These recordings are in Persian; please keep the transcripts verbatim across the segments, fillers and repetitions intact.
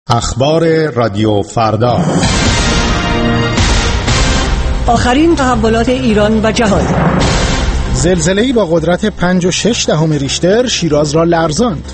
اخبار رادیو فردا. آخرین تحولات ایران و جهان. زلزله‌ای با قدرت پنج و شش دهم ریشتر شیراز را لرزاند.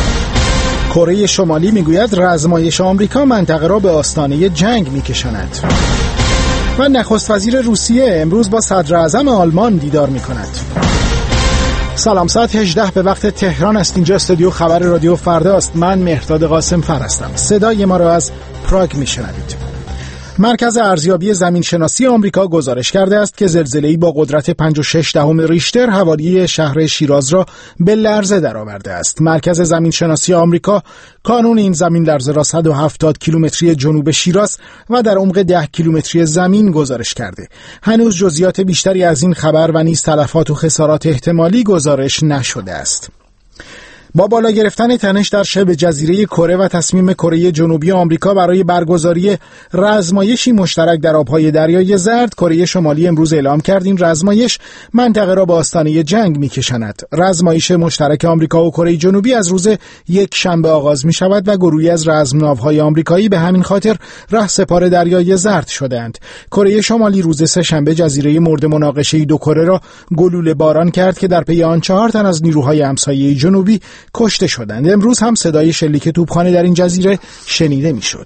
کره شمالی میگوید رزمایش آمریکا منطقه را به آستانه جنگ میکشاند. و نخست وزیر روسیه امروز با صدر اعظم آلمان دیدار میکند. سلام، ساعت هجده به وقت تهران است. اینجا استودیو خبر رادیو فردا است. من مهرداد قاسم فر هستم. صدای ما را از پراگ میشنوید. مرکز ارزیابی زمینشناسی آمریکا گزارش کرده است که زلزله‌ای با قدرت پنج و شش دهم ریشتر حوالی شهر شیراز را به لرزه درآورده است. مرکز زمینشناسی آمریکا کانون این زمین لرزه را صد و هفتاد کیلومتری جنوب شیراز و در عمق ده کیلومتری زمین گزارش کرده. هنوز جزئیات بیشتری از این خبر و نیز تلفات و خسارات احتمالی گزارش نشده است. با بالا گرفتن تنش در شبه جزیره کره و تصمیم کره جنوبی آمریکا برای برگزاری رزمایشی مشترک در آبهای دریای زرد، کره شمالی امروز اعلام کرد این رزمایش منطقه را به آستانه جنگ می‌کشاند. رزمایش مشترک آمریکا و کره جنوبی از روز یک شنبه آغاز می شود و گروهی از رزمناوهای آمریکایی به همین خاطر رهسپار دریای زرد شدند. کره شمالی روز سه شنبه جزیره مورد مناقشه دو کره را گلوله باران کرد که در پی آن چهار تن از نیروهای همسایه جنوبی کشته شدند. امروز هم صدای شلیک توپخانه در این جزیره شنیده میشد.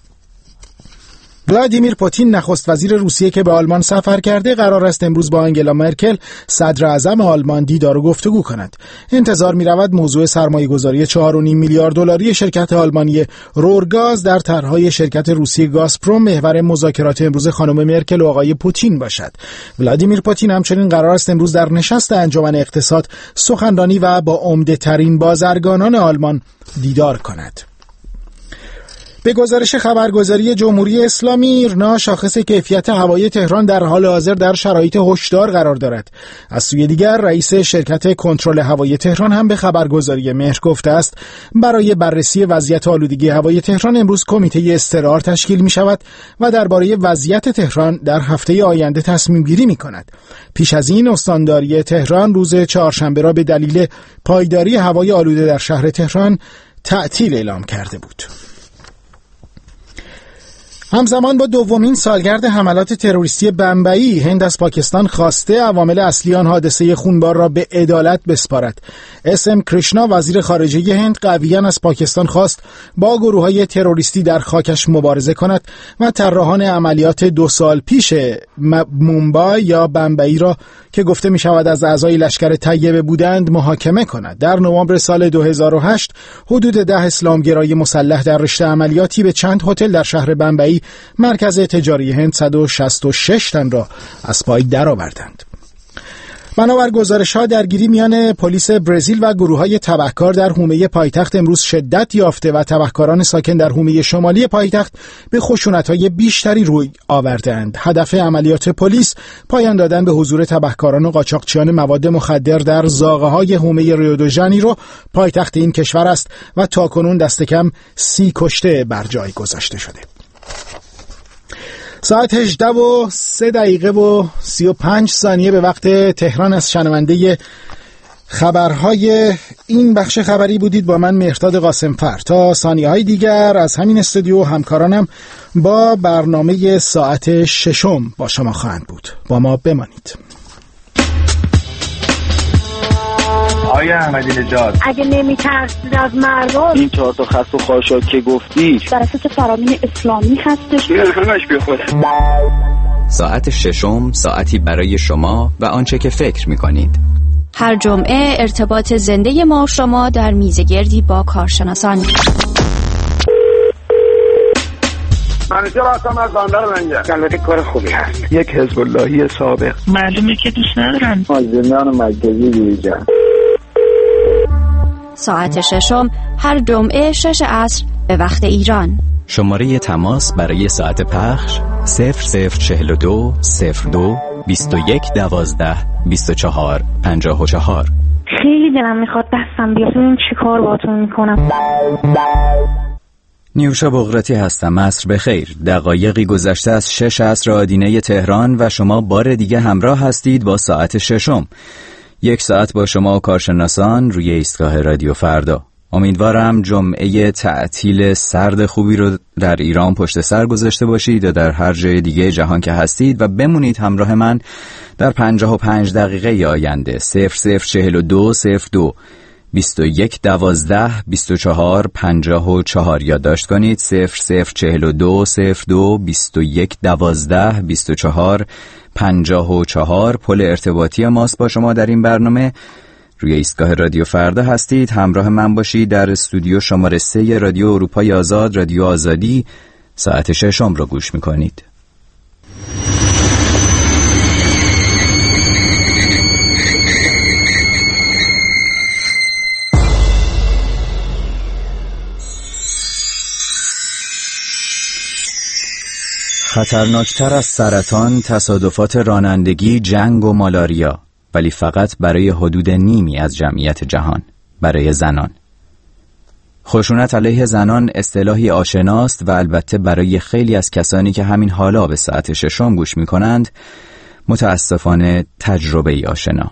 ولادیمیر پوتین نخست وزیر روسیه که به آلمان سفر کرده قرار است امروز با آنگلا مرکل صدر اعظم آلمان دیدار و گفتگو کند. انتظار می رود موضوع سرمایه‌گذاری چهار و نیم میلیارد دلاری شرکت آلمانی رورگاز در طرح‌های شرکت روسی گازپروم محور مذاکرات امروز خانم مرکل و آقای پوتین باشد. ولادیمیر پوتین همچنین قرار است امروز در نشست انجمن اقتصاد سخنرانی و با عمده‌ترین بازرگانان آلمان دیدار کند. به گزارش خبرگزاری جمهوری اسلامی، ایرنا شاخص کیفیت هوای تهران در حال حاضر در شرایط هشدار قرار دارد. از سوی دیگر رئیس شرکت کنترل هوای تهران هم به خبرگزاری مهر گفته است برای بررسی وضعیت آلودگی هوای تهران امروز کمیته اضطرار تشکیل می شود و درباره وضعیت تهران در هفته آینده تصمیم گیری می کند. پیش از این استانداری تهران روز چهارشنبه را به دلیل پایداری هوای آلوده در شهر تهران تعطیل اعلام کرده بود. همزمان با دومین سالگرد حملات تروریستی بمبئی، هند از پاکستان خواسته عوامل اصلی آن حادثه خونبار را به عدالت بسپارد. اس ام کریشنا وزیر خارجه هند قویاً از پاکستان خواست با گروه‌های تروریستی در خاکش مبارزه کند و طراحان عملیات دو سال پیش مومبای یا بمبئی را که گفته می شود از اعضای لشکر طیبه بودند محاکمه کند. در نوامبر سال دو هزار و هشت حدود ده اسلامگرای مسلح در رشته عملیاتی به چند هتل در شهر بمبئی مرکز تجاری هند صد و شصت و شش تن را از پای درآوردند. بنابر گزارش‌ها درگیری میان پلیس برزیل و گروه‌های تبهکار در حومه پایتخت امروز شدت یافته و تبهکاران ساکن در حومه شمالی پایتخت به خشونت‌های بیشتری روی آوردند. هدف عملیات پلیس پایان دادن به حضور تبهکاران و قاچاقچیان مواد مخدر در زاغه‌های حومه ریو دو ژانیرو پایتخت این کشور است و تاکنون دست کم سی کشته بر جای گذاشته شده. ساعت هجده و سه دقیقه و سی و پنج ثانیه به وقت تهران از شنونده خبرهای این بخش خبری بودید با من مهرداد قاسم فر. تا ثانیه های دیگر از همین استودیو همکارانم با برنامه ساعت ششم با شما خواهند بود. با ما بمانید. آیا احمدی نژاد اگه نمیترسید از مردم، این چهار تا خط و خاشاک که گفتی در اساس فرامین اسلامی هستش. همش بیخوده. ساعت ششم ساعتی برای شما و آنچه که فکر می‌کنید. هر جمعه ارتباط زنده ما و شما در میزگردی با کارشناسان. منیجر هستم از بندر لنگر. البته کار خوبی هست. یک حزب اللهی سابق. معلومه که دوست ندارن. مازندران مرکزی دیجا. ساعت ششم هر جمعه شش عصر به وقت ایران. شماره تماس برای ساعت پخش صفر صفر چهل و دو صفر دو بیست و یک دوازده بیست و چهار پنجاه و چهار. خیلی دلم میخواد دستم بیاد ببینم چی کار باهاتون میکنم. نیوشا بغراتی هستم. عصر بخیر. دقایقی گذشته از شش عصر آدینه تهران و شما بار دیگه همراه هستید با ساعت ششم. یک ساعت با شما و کارشناسان روی ایستگاه رادیو فردا. امیدوارم جمعه تعطیل سرد خوبی رو در ایران پشت سر گذاشته باشید یا در هر جای دیگه جهان که هستید و بمونید همراه من در پنجاه و پنج دقیقه آینده. صفر صفر چهل و دو صفر دو بیست و یک دوازده بیست و چهار پنجاه و چهار یادداشت کنید. صفر صفر چهل و دو صفر دو بیست و یک دوازده بیست و چهار پنجاه و چهار پل ارتباطی ماست با شما در این برنامه. روی ایستگاه رادیو فردا هستید، همراه من باشید. در استودیو شماره سه رادیو اروپای آزاد، رادیو آزادی، ساعت ششم رو گوش میکنید. خطرناکتر از سرطان، تصادفات رانندگی، جنگ و مالاریا، ولی فقط برای حدود نیمی از جمعیت جهان، برای زنان. خشونت علیه زنان اصطلاحی آشناست و البته برای خیلی از کسانی که همین حالا به ساعت ششم گوش می کنند متاسفانه تجربه ای آشنا.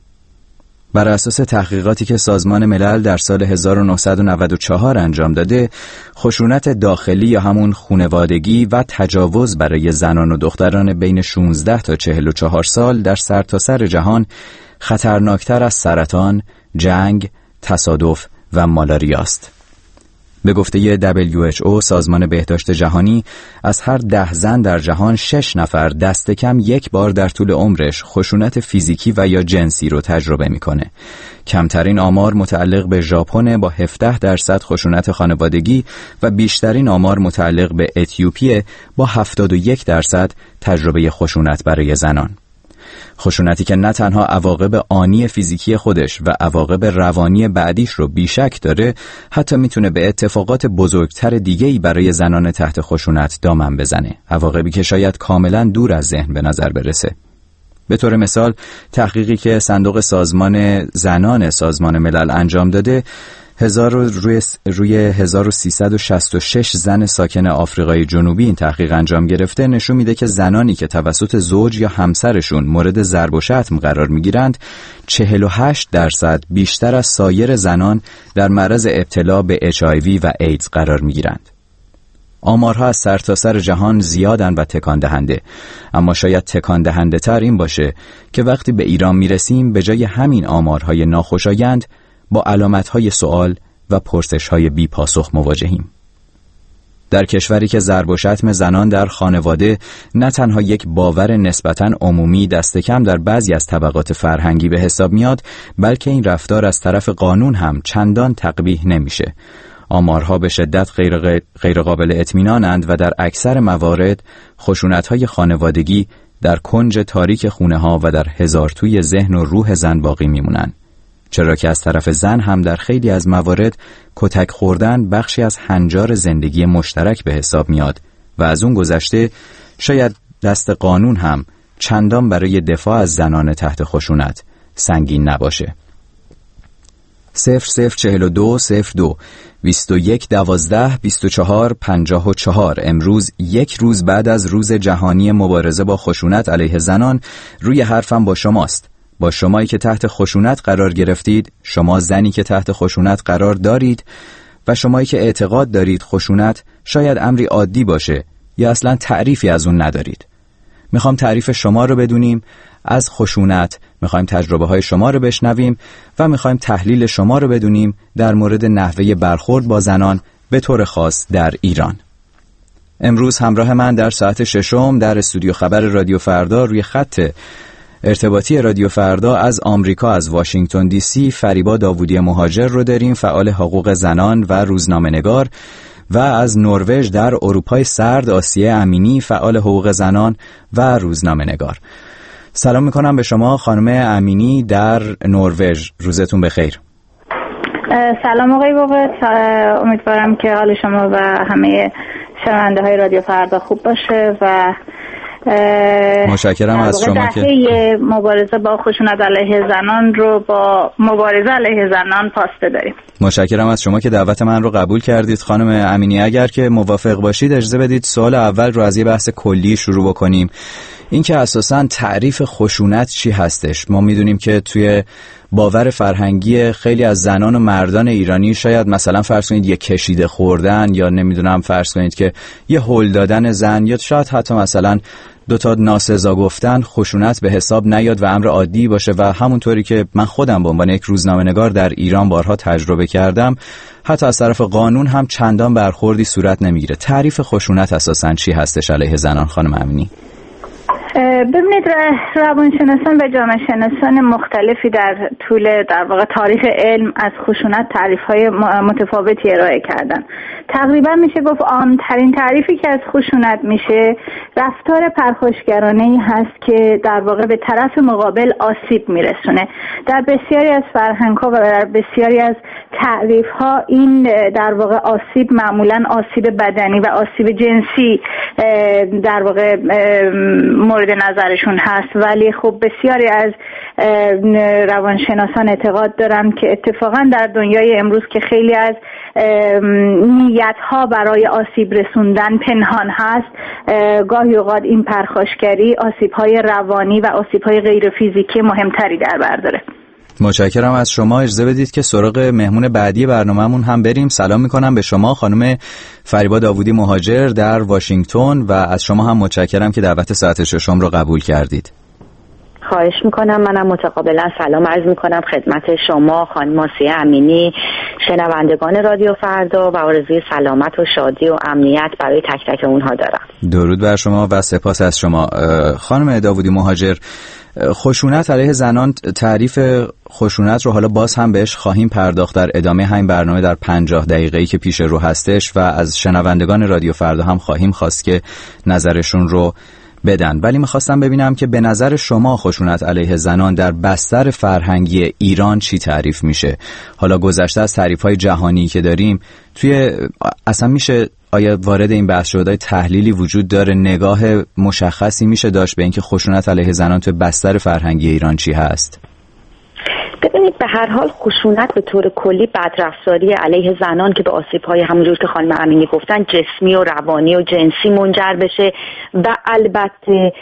بر اساس تحقیقاتی که سازمان ملل در سال هزار و نهصد و نود و چهار انجام داده، خشونت داخلی یا همون خانوادگی و تجاوز برای زنان و دختران بین شانزده تا چهل و چهار سال در سرتاسر جهان خطرناکتر از سرطان، جنگ، تصادف و مالاریا است. به گفته دبلیو اچ او، سازمان بهداشت جهانی، از هر ده زن در جهان شش نفر دست کم یک بار در طول عمرش خشونت فیزیکی و یا جنسی رو تجربه میکنه. کمترین آمار متعلق به ژاپن با هفده درصد خشونت خانوادگی و بیشترین آمار متعلق به اتیوپی با هفتاد و یک درصد تجربه خشونت برای زنان. خشونتی که نه تنها عواقب آنی فیزیکی خودش و عواقب روانی بعدیش رو بیشک داره، حتی میتونه به اتفاقات بزرگتر دیگه‌ای برای زنان تحت خشونت دامن بزنه، عواقبی که شاید کاملا دور از ذهن به نظر برسه. به طور مثال، تحقیقی که صندوق سازمان زنان سازمان ملل انجام داده، هزار روی, روی هزار و سیصد و شصت و شش زن ساکن آفریقای جنوبی این تحقیق انجام گرفته، نشون میده که زنانی که توسط زوج یا همسرشون مورد ضرب و شتم قرار میگیرند، چهل و هشت درصد بیشتر از سایر زنان در معرض ابتلا به اچ آی وی و ایدز قرار میگیرند. آمارها از سرتاسر جهان زیادن و تکان دهنده، اما شاید تکان دهنده تر این باشه که وقتی به ایران میرسیم به جای همین آمارهای ناخوشایند با علامتهای سوال و پرسشهای بی پاسخ مواجهیم. در کشوری که ضرب و شتم زنان در خانواده نه تنها یک باور نسبتاً عمومی دست کم در بعضی از طبقات فرهنگی به حساب میاد، بلکه این رفتار از طرف قانون هم چندان تقبیح نمیشه. آمارها به شدت غیر, غیر قابل اطمینانند و در اکثر موارد خشونت‌های خانوادگی در کنج تاریک خونه‌ها و در هزارتوی ذهن و روح زن باقی میمونن. چرا که از طرف زن هم در خیلی از موارد کتک خوردن بخشی از هنجار زندگی مشترک به حساب میاد و از اون گذشته شاید دست قانون هم چندان برای دفاع از زنان تحت خشونت سنگین نباشه. صفر صفر چهل و دو صفر دو بیست و یک دوازده بیست و چهار پنجاه و چهار. امروز یک روز بعد از روز جهانی مبارزه با خشونت علیه زنان، روی حرفم با شماست. با شمایی که تحت خشونت قرار گرفتید، شما زنی که تحت خشونت قرار دارید و شمایی که اعتقاد دارید خشونت شاید امری عادی باشه یا اصلا تعریفی از اون ندارید. میخوام تعریف شما رو بدونیم از خشونت، میخوایم تجربه های شما رو بشنویم و میخوایم تحلیل شما رو بدونیم در مورد نحوه برخورد با زنان به طور خاص در ایران. امروز همراه من در ساعت ششم در استودیو خبر رادیو فردا روی خط ارتباطی رادیو فردا از آمریکا، از واشنگتن دی سی، فریبا داوودی مهاجر رو داریم، فعال حقوق زنان و روزنامه‌نگار، و از نروژ در اروپای سرد آسیه امینی، فعال حقوق زنان و روزنامه‌نگار. سلام میکنم به شما خانم امینی در نروژ، روزتون بخیر. سلام آقای بابت، امیدوارم که حال شما و همه شنونده های رادیو فردا خوب باشه و متشکرم از شما که مبارزه با خشونت علیه زنان رو با مبارزه علیه زنان پاس بداریم. متشکرم از شما که دعوت من رو قبول کردید خانم امینی. اگر که موافق باشید اجازه بدید سوال اول رو از یه بحث کلی شروع بکنیم. این که اساساً تعریف خشونت چی هستش. ما میدونیم که توی باور فرهنگی خیلی از زنان و مردان ایرانی شاید مثلا فرض کنید یه کشیده خوردن، یا نمیدونم فرض کنید که یه هول دادن زن، یا شاید حتی مثلا دو تا ناسزا گفتن خشونت به حساب نیاد و امر عادی باشه. و همونطوری که من خودم به عنوان یک روزنامه‌نگار در ایران بارها تجربه کردم، حتی از طرف قانون هم چندان برخوردی صورت نمیگیره. تعریف خشونت اساساً چی هستش علیه زنان خانم امینی؟ ببینید، روانشناسان و جامعه شناسان مختلفی در طول در واقع تاریخ علم از خشونت تعریف‌های متفاوتی ارائه کردن. تقریبا میشه گفت عام‌ترین تعریفی که از خشونت میشه رفتار پرخاشگرانه‌ای هست که در واقع به طرف مقابل آسیب میرسونه. در بسیاری از فرهنگ‌ها و در بسیاری از تعریف‌ها این در واقع آسیب معمولاً آسیب بدنی و آسیب جنسی در واقع مورد نظرشون هست، ولی خب بسیاری از روانشناسان اعتقاد دارن که اتفاقا در دنیای امروز که خیلی از نیت‌ها برای آسیب رسوندن پنهان هست، گاهی اوقات این پرخاشگری آسیب‌های روانی و آسیب‌های غیر فیزیکی مهمتری در بر داره. متشکرم از شما. اجازه بدید که سراغ مهمون بعدی برنامه‌مون هم بریم. سلام میکنم به شما خانم فریبا داوودی مهاجر در واشنگتن و از شما هم متشکرم که دعوت ساعت ششم رو قبول کردید. خواهش میکنم. منم متقابلا سلام عرض میکنم خدمت شما خانم آسیه امینی، شنوندگان رادیو فردا، و آرزوی سلامت و شادی و امنیت برای تک تک اونها دارم. درود بر شما و سپاس از شما. خانم داوودی مهاجر، خشونت علیه زنان، تعریف خشونت رو حالا باز هم بهش خواهیم پرداخت در ادامه همین برنامه در پنجاه دقیقه‌ای که پیش رو هستش، و از شنوندگان رادیو فردا هم خواهیم خواست که نظرشون رو بدن. ولی میخواستم ببینم که به نظر شما خشونت علیه زنان در بستر فرهنگی ایران چی تعریف میشه؟ حالا گذشته از تعریف‌های جهانی که داریم، توی اصلا میشه آیا وارد این بحث شده تحلیلی وجود داره، نگاه مشخصی میشه داشت به اینکه خشونت علیه زنان توی بستر فرهنگی ایران چی هست؟ ببینید، به هر حال خشونت به طور کلی بدرفتاری علیه زنان که به آسیب‌های همونجور که خانم امینی گفتن جسمی و روانی و جنسی منجر بشه، و البته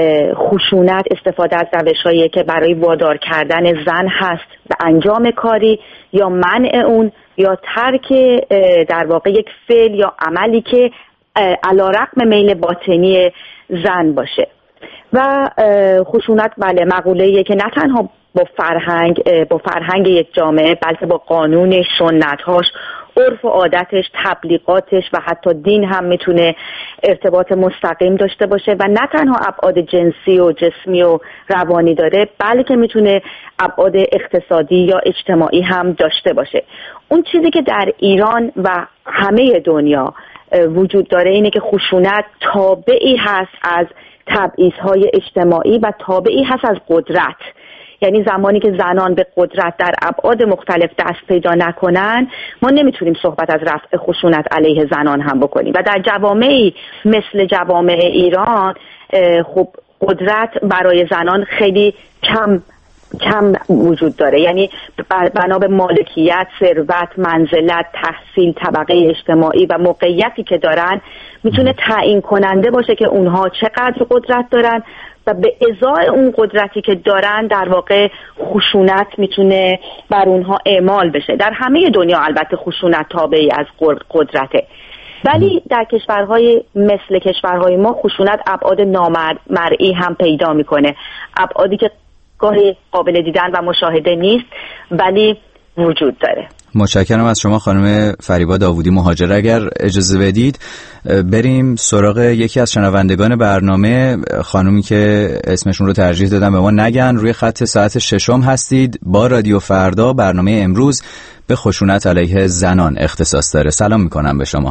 خشونت استفاده از روش‌هایی که برای وادار کردن زن هست به انجام کاری یا منع اون یا ترک در واقع یک فعل یا عملی که علی‌رغم میل باطنی زن باشه. و خشونت بله مقوله‌ایه که نه تنها با فرهنگ با فرهنگ یک جامعه، بلکه با قانونش، سنت‌هاش، عرف و عادتش، تبلیغاتش و حتی دین هم میتونه ارتباط مستقیم داشته باشه، و نه تنها ابعاد جنسی و جسمی و روانی داره، بلکه میتونه ابعاد اقتصادی یا اجتماعی هم داشته باشه. اون چیزی که در ایران و همه دنیا وجود داره اینه که خشونت تابعی هست از تبعیض‌های اجتماعی و تابعی هست از قدرت. یعنی زمانی که زنان به قدرت در ابعاد مختلف دست پیدا نکنن، ما نمیتونیم صحبت از رفع خشونت علیه زنان هم بکنیم. و در جوامعی مثل جوامع ایران خب قدرت برای زنان خیلی کم کم وجود داره. یعنی بنا به مالکیت، ثروت، منزلت، تحصیل، طبقه اجتماعی و موقعیتی که دارن میتونه تعیین کننده باشه که اونها چقدر قدرت دارن، و به ازای اون قدرتی که دارن در واقع خشونت میتونه بر اونها اعمال بشه. در همه دنیا البته خشونت تابعی از قدرته، ولی در کشورهای مثل کشورهای ما خشونت ابعاد نامرئی هم پیدا میکنه، ابعادی که گاهی قابل دیدن و مشاهده نیست ولی وجود داره. متشکرم از شما خانم فریبا داوودی مهاجر. اگر اجازه بدید بریم سراغ یکی از شنوندگان برنامه، خانومی که اسمشون رو ترجیح دادم به ما نگن. روی خط ساعت ششم هستید با رادیو فردا. برنامه امروز به خشونت علیه زنان اختصاص داره. سلام میکنم به شما.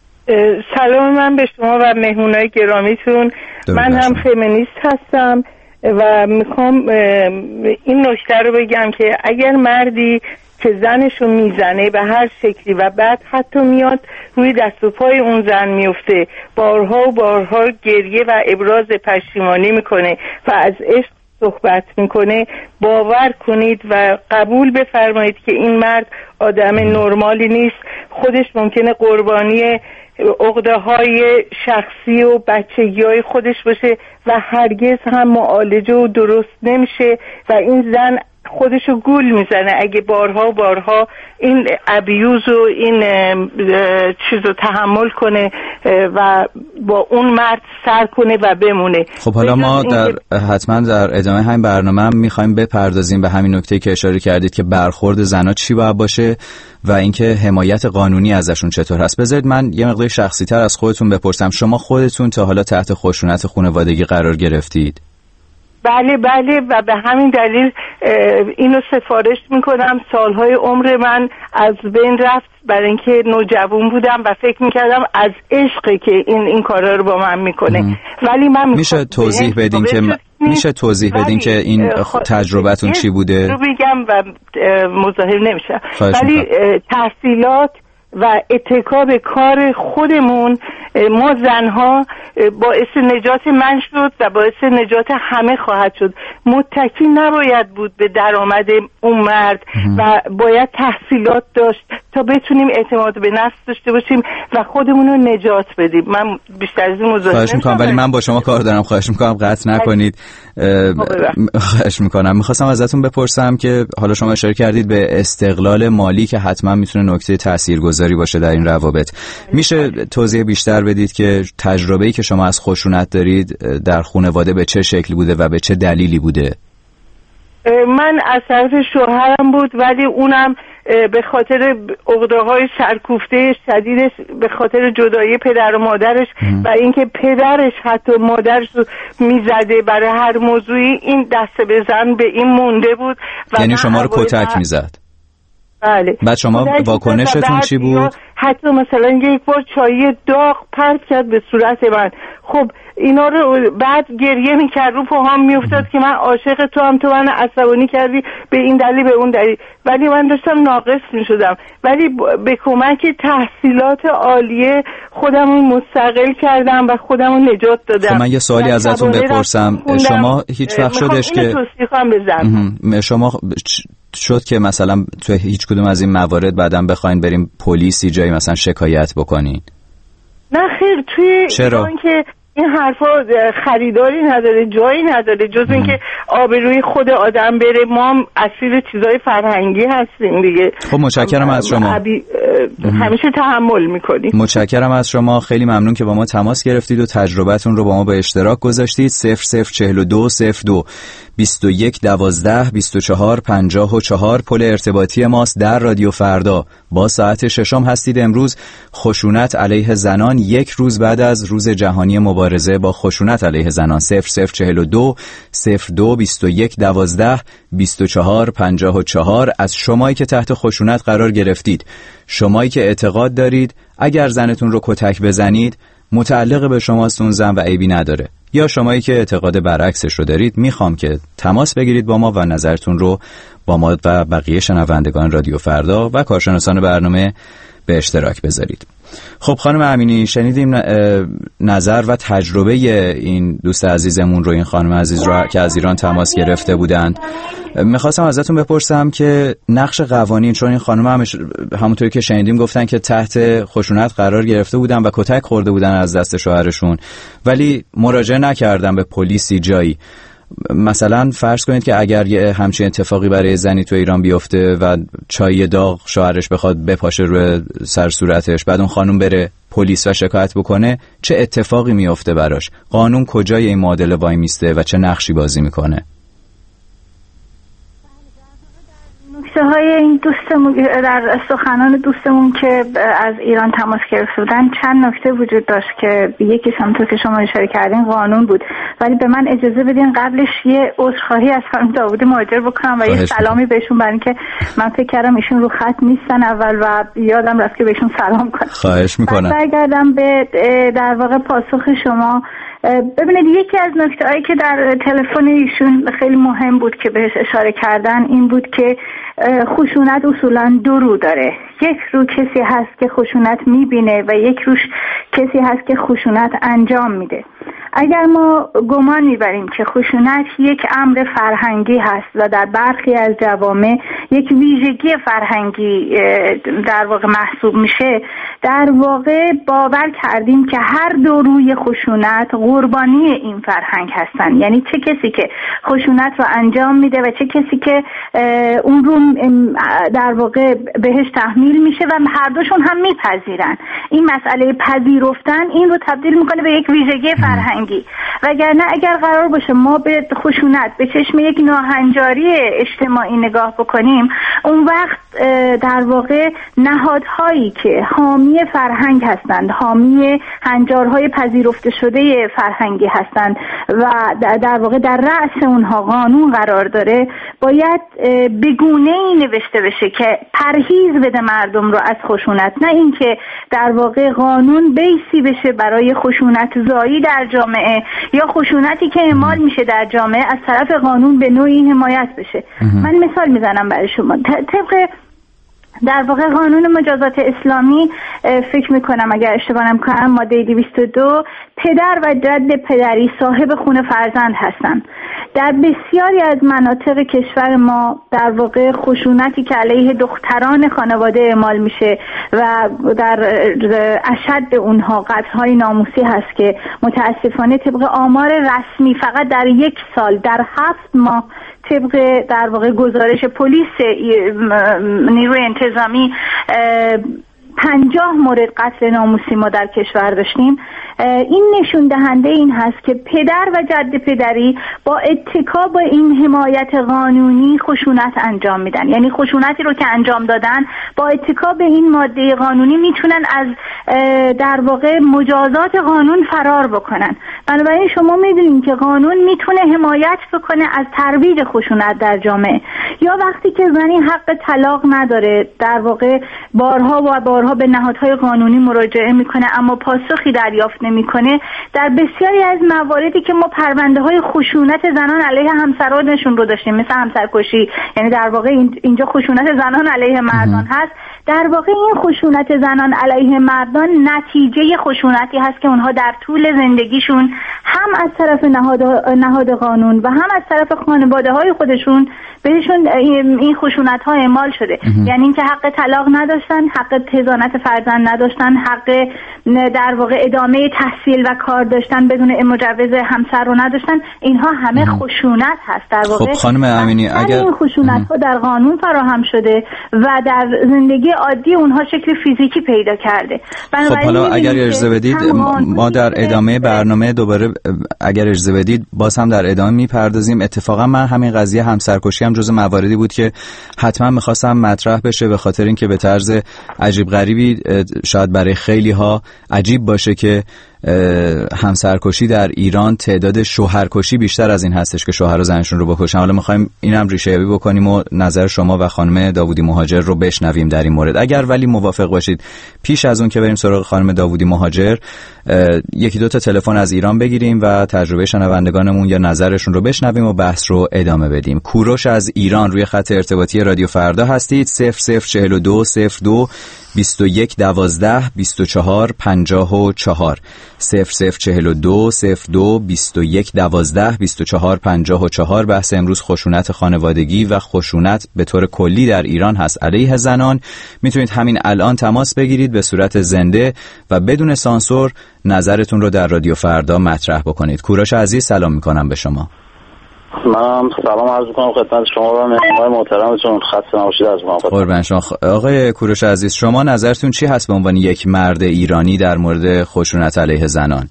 سلام من به شما و مهمونای گرامیتون. من هم فمینیست هستم و میخوام این نکته رو بگم که اگر مردی که زنشو میزنه به هر شکلی و بعد حتی میاد روی دست و پای اون زن میفته، بارها و بارها گریه و ابراز پشیمانی میکنه و از عشق صحبت میکنه باور کنید و قبول بفرمایید که این مرد آدم نرمالی نیست. خودش ممکنه قربانی عقده های شخصی و بچگی های خودش باشه و هرگز هم معالجه و درست نمیشه و این زن خودشو گول میزنه اگه بارها و بارها این ابیوز و این چیزو تحمل کنه و با اون مرد سر کنه و بمونه. خب حالا ما در حتما در ادامه همین برنامه هم میخوایم بپردازیم به همین نکته که اشاره کردید که برخورد زنا چی باید باشه و اینکه حمایت قانونی ازشون چطور هست. بذارید من یه مقدار شخصی تر از خودتون بپرسم، شما خودتون تا حالا تحت خشونت خانوادگی قرار گرفتید؟ بله بله و به همین دلیل اینو سفارش میکنم. سالهای عمر من از بین رفت برای اینکه نوجوان بودم و فکر میکردم از عشقی که این این کارا رو با من میکنه ام. ولی من میشه توضیح بدین که م... میشه توضیح بدین که این تجربتون چی بوده؟ رو بگم و مزاحم نمیشه. ولی تحصیلات و اتکا به کار خودمون ما زنها باعث نجات من شد و باعث نجات همه خواهد شد. متکی نباید بود به درآمد اون مرد و باید تحصیلات داشت تا بتونیم اعتماد به نفس داشته باشیم و خودمون رو نجات بدیم. من بیشتر از این مزاحم خواهش میکنم ولی من با شما کار دارم، خواهش میکنم قطع نکنید. خواهش میکنم. میخواستم ازتون بپرسم که حالا شما اشاره کردید به استقلال مالی که حتما میتونه نکته تاثیرگذاری باشه در این روابط. میشه توضیح بیشتر بدید که تجربه‌ای که شما از خشونت دارید در خانواده به چه شکلی بوده و به چه دلیلی بوده؟ من از طرف شوهرم بود ولی اونم به خاطر عقده‌های سرکوفته شدیدش، به خاطر جدایی پدر و مادرش ام. و اینکه پدرش حتی مادرش رو میزده برای هر موضوعی، این دست به زن به این مونده بود. و یعنی شما رو کتک میزد؟ بله. بعد شما واکنشتون چی بود؟ حتی مثلا یک بار چایی داغ پرت کرد به صورت من. خب اینا رو بعد گریه میکرد، رو پاهام میافتاد که من عاشق تو هم، تو من عصبانی کردی به این دلیل به اون دلیل، ولی من داشتم ناقص میشدم. ولی به کمک تحصیلات عالیه خودمو مستقل کردم و خودمو نجات دادم. خب من یه سوالی ازتون بپرسم، شما هیچ وقت شدش که شما شد که مثلا تو هیچ کدوم از این موارد بعدم بخواین بریم پلیسی جایی مثلا شکایت بکنین؟ نه خیر، توی چرا؟ که این حرفا خریداری نداره، جایی نداره جز اینکه آبروی خود آدم بره. ما اسیر چیزای فرهنگی هستیم دیگه. خب متشکرم از شما. همیشه تحمل میکنیم. متشکرم از شما، خیلی ممنون که با ما تماس گرفتید و تجربتون رو با ما به اشتراک گذاشتید. صفر صفر چهل و دو صفر دو بیست و یک دوازده بیست و چهار پنجاه و چهار پل ارتباطی ماست در رادیو فردا. با ساعت ششم هستید. امروز خشونت علیه زنان، یک روز بعد از روز جهانی مبارزه با خشونت علیه زنان. صفر صفر چهل و دو صفر دو بیست و یک دوازده بیست و چهار پنجاه و چهار. از شمایی که تحت خشونت قرار گرفتید، شمایی که اعتقاد دارید اگر زنتون رو کتک بزنید متعلق به شماست اون زن و عیبی نداره، یا شمایی که اعتقاد برعکسش رو دارید، میخوام که تماس بگیرید با ما و نظرتون رو با ما و بقیه شنوندگان رادیو فردا و کارشناسان برنامه به اشتراک بذارید. خب خانم امینی، شنیدیم نظر و تجربه این دوست عزیزمون رو، این خانم عزیز رو که از ایران تماس گرفته بودند. میخواستم ازتون بپرسم که نقش قوانین، چون این خانم هم همونطوری که شنیدیم گفتن که تحت خشونت قرار گرفته بودن و کتک خورده بودن از دست شوهرشون، ولی مراجعه نکردن به پلیسی جایی. مثلا فرض کنید که اگر یه همچین اتفاقی برای زنی تو ایران بیفته و چای داغ شوهرش بخواد بپاشه روی سر صورتش، بعد اون خانم بره پلیس و شکایت بکنه، چه اتفاقی میفته براش؟ قانون کجای این معادله وای میسته و چه نقشی بازی میکنه؟ نکته های این دوستمون در سخنان دوستمون که از ایران تماس گرفته بودن چند نکته وجود داشت که یکی همونطور که شما اشاره کردین قانون بود، ولی به من اجازه بدین قبلش یه عذرخواهی از خانم داوودی مهاجر بکنم و یه سلامی بهشون، برای اینکه من فکر کردم ایشون رو خط نیستن اول و یادم رفت که بهشون سلام کنم. خواهش میکنم. برگردم به در واقع پاسخ شما. ببینید یکی از نکته‌هایی که در تلفن ایشون خیلی مهم بود که بهش اشاره کردن این بود که خشونت اصولا دو رو داره. یک رو کسی هست که خشونت میبینه و یک روش کسی هست که خشونت انجام میده. اگر ما گمان میبریم که خشونت یک امر فرهنگی هست و در برخی از جوامع یک ویژگی فرهنگی در واقع محسوب میشه، در واقع باور کردیم که هر دو روی خشونت قربانی این فرهنگ هستن. یعنی چه کسی که خشونت رو انجام میده و چه کسی که اون رو در واقع بهش تحمیل میشه و هر دوشون هم میپذیرن. این مسئله پذیرفتن این رو تبدیل میکنه به یک ویژگی فرهنگی. وگرنه اگر قرار باشه ما به خشونت به چشم یک ناهنجاری اجتماعی نگاه بکنیم، اون وقت در واقع نهادهایی که حامی فرهنگ هستند، حامی هنجارهای پذیرفته شده فرهنگی هستند و در واقع در رأس اونها قانون قرار داره، باید به گونه‌ای نوشته بشه که پرهیز بده مردم رو از خشونت، نه اینکه در واقع قانون بیسی بشه برای خشونت زایی در جامعه یا خشونتی که اعمال میشه در جامعه از طرف قانون به نوعی حمایت بشه. من مثال میزنم برای شما. طبق در واقع قانون مجازات اسلامی فکر میکنم اگر اشتباه نکنم ماده دویست و دو، پدر و جد پدری صاحب خون فرزند هستند. در بسیاری از مناطق کشور ما در واقع خشونتی که علیه دختران خانواده اعمال میشه و در اشد اونها قتل‌های ناموسی هست که متاسفانه طبق آمار رسمی فقط در یک سال در هفت ماه طبق در واقع گزارش پلیس نیروی انتظامی پنجاه مورد قتل ناموسی ما در کشور داشتیم. این نشون دهنده این هست که پدر و جد پدری با اتکا به این حمایت قانونی خشونت انجام میدن. یعنی خشونتی رو که انجام دادن با اتکا به این ماده قانونی میتونن از در واقع مجازات قانون فرار بکنن. بنابراین شما میدونید که قانون میتونه حمایت بکنه از ترویج خشونت در جامعه. یا وقتی که زنی حق طلاق نداره، در واقع بارها و بارها به نهادهای قانونی مراجعه میکنه اما پاسخی دریافت نمیکنه، در بسیاری از مواردی که ما پرونده های خشونت زنان علیه همسرانشون رو داشتیم مثل همسرکشی، یعنی در واقع اینجا خشونت زنان علیه مردان هست، در واقع این خشونت زنان علیه مردان نتیجه خشونتی هست که اونها در طول زندگیشون هم از طرف نهاد نهاد قانون و هم از طرف خانواده های خودشون بهشون این خشونت ها اعمال شده. یعنی اینکه حق طلاق نداشتن، حق حضانت فرزند نداشتن، حق در واقع ادامه تحصیل و کار داشتن بدون مجوز همسر رو نداشتن. اینها همه مم. خشونت هست در واقع. خب خانم امینی، اگر این خشونت ها در قانون فراهم شده و در زندگی عادی اونها شکل فیزیکی پیدا کرده. خب حالا اگر اجازه بدید ما در ادامه برنامه دوباره اگر اجازه بدید باز هم در ادامه میپردازیم. اتفاقا من همین قضیه همسرکشی هم جز مواردی بود که حتما میخواستم مطرح بشه، به خاطر اینکه به طرز عجیب غریبی شاید برای خیلی ها عجیب باشه که همسرکشی در ایران تعداد شوهرکشی بیشتر از این هستش که شوهر و زنشون رو بکشن. حالا میخوایم اینم ریشه یابی بکنیم و نظر شما و خانم داوودی مهاجر رو بشنویم در این مورد. اگر ولی موافق باشید پیش از اون که بریم سراغ خانم داوودی مهاجر یکی دو تا تلفن از ایران بگیریم و تجربه شنوندگانمون یا نظرشون رو بشنویم و بحث رو ادامه بدیم. کوروش از ایران روی خط ارتباطی رادیو فردا هستید. صفر صفر چهل و دو صفر دو بیست و یک دوازده بیست و چهار پنجاه و چهار صفر صفر چهل و دو صفر دو بیست و یک دوازده بیست و چهار پنجاه و چهار. بحث امروز خشونت خانوادگی و خشونت به طور کلی در ایران هست علیه زنان. میتونید همین الان تماس بگیرید به صورت زنده و بدون سانسور نظرتون رو در رادیو فردا مطرح بکنید. کوروش عزیز سلام میکنم به شما. منم سلام عرض می‌کنم خدمت شما و مهمانان محترمتون. خسته نباشید از ما. قربان شما. آقای کوروش عزیز، شما نظرتون چی هست به عنوان یک مرد ایرانی در مورد خشونت علیه زنان؟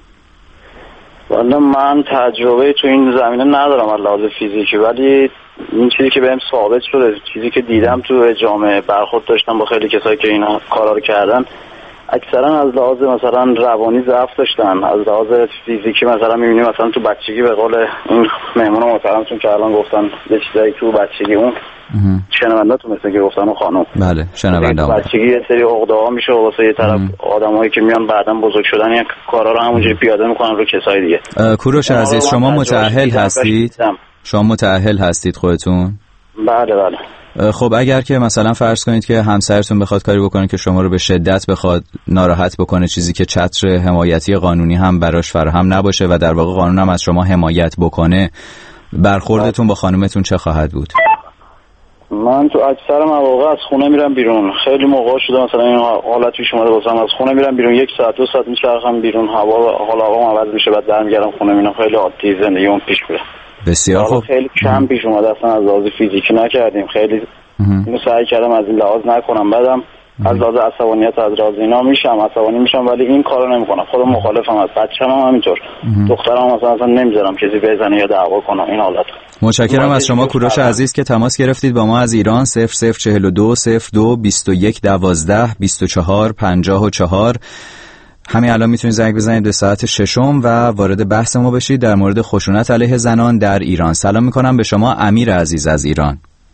والا من تجربه تو این زمینه ندارم از لحاظ فیزیکی، ولی این چیزی که بهم ثابت شده، چیزی که دیدم تو جامعه برخورد داشتم با خیلی کسایی که اینا کارا رو کردن، اکثرا از لحاظ مثلا روانی ضعف داشتن، از لحاظ فیزیکی مثلا می‌بینیم مثلا تو بچگی به قول این مهمون محترمتون که الان گفتن یه چیزایی تو بچگی اون شنونده‌تون مثل که گفتن اون خانم، بله شنونده تو بچگی یه سری عقده‌ها میشه واسه یه طرف آدمایی که میان بعداً بزرگ شدن یک کارا رو همونجوری پیاده میکنن رو کسای دیگه. کوروش عزیز، شما متأهل هستید؟ شما متأهل هستید خودتون؟ بله بله. خب اگر که مثلا فرض کنید که همسرتون بخواد کاری بکنه که شما رو به شدت بخواد ناراحت بکنه، چیزی که چتر حمایتی قانونی هم براش فراهم نباشه و در واقع قانون هم از شما حمایت بکنه، برخوردتون با خانومتون چه خواهد بود؟ من تو اکثر مواقع از خونه میرم بیرون. خیلی موقع شده مثلا این حالت پیش اومده واسم، از خونه میرم بیرون یک ساعت دو ساعت میچرخم بیرون، هوا حالا هوام عوض میشه، بعد برمیگردم خونه میبینم خیلی عادی زندگیمون پیش میره. بسیار خوب. خیلی کم پیش اومده، اصلا از لحاظ فیزیکی نکردیم، خیلی اینو سعی کردم از این لحاظ نکنم، بعدم از لحاظ عصبانیت از لحاظ اینا میشم عصبانی میشم، ولی این کارو نمیکنم. خودم مخالفم، از بچه‌م هم همینطور، دخترم مثلا اصلا نمیذارم کسی بزنه یا دعوا کنه این حالت. متشکرم از شما کوروش عزیز که تماس گرفتید با ما از ایران. صفر صفر چهل و دو صفر دو بیست و یک دوازده بیست و چهار پنجاه و چهار. همین الان میتونید زنگ بزنید به ساعت ششم و وارد بحث ما بشید در مورد خشونت علیه زنان در ایران. سلام میکنم به شما امیر عزیز از ایران.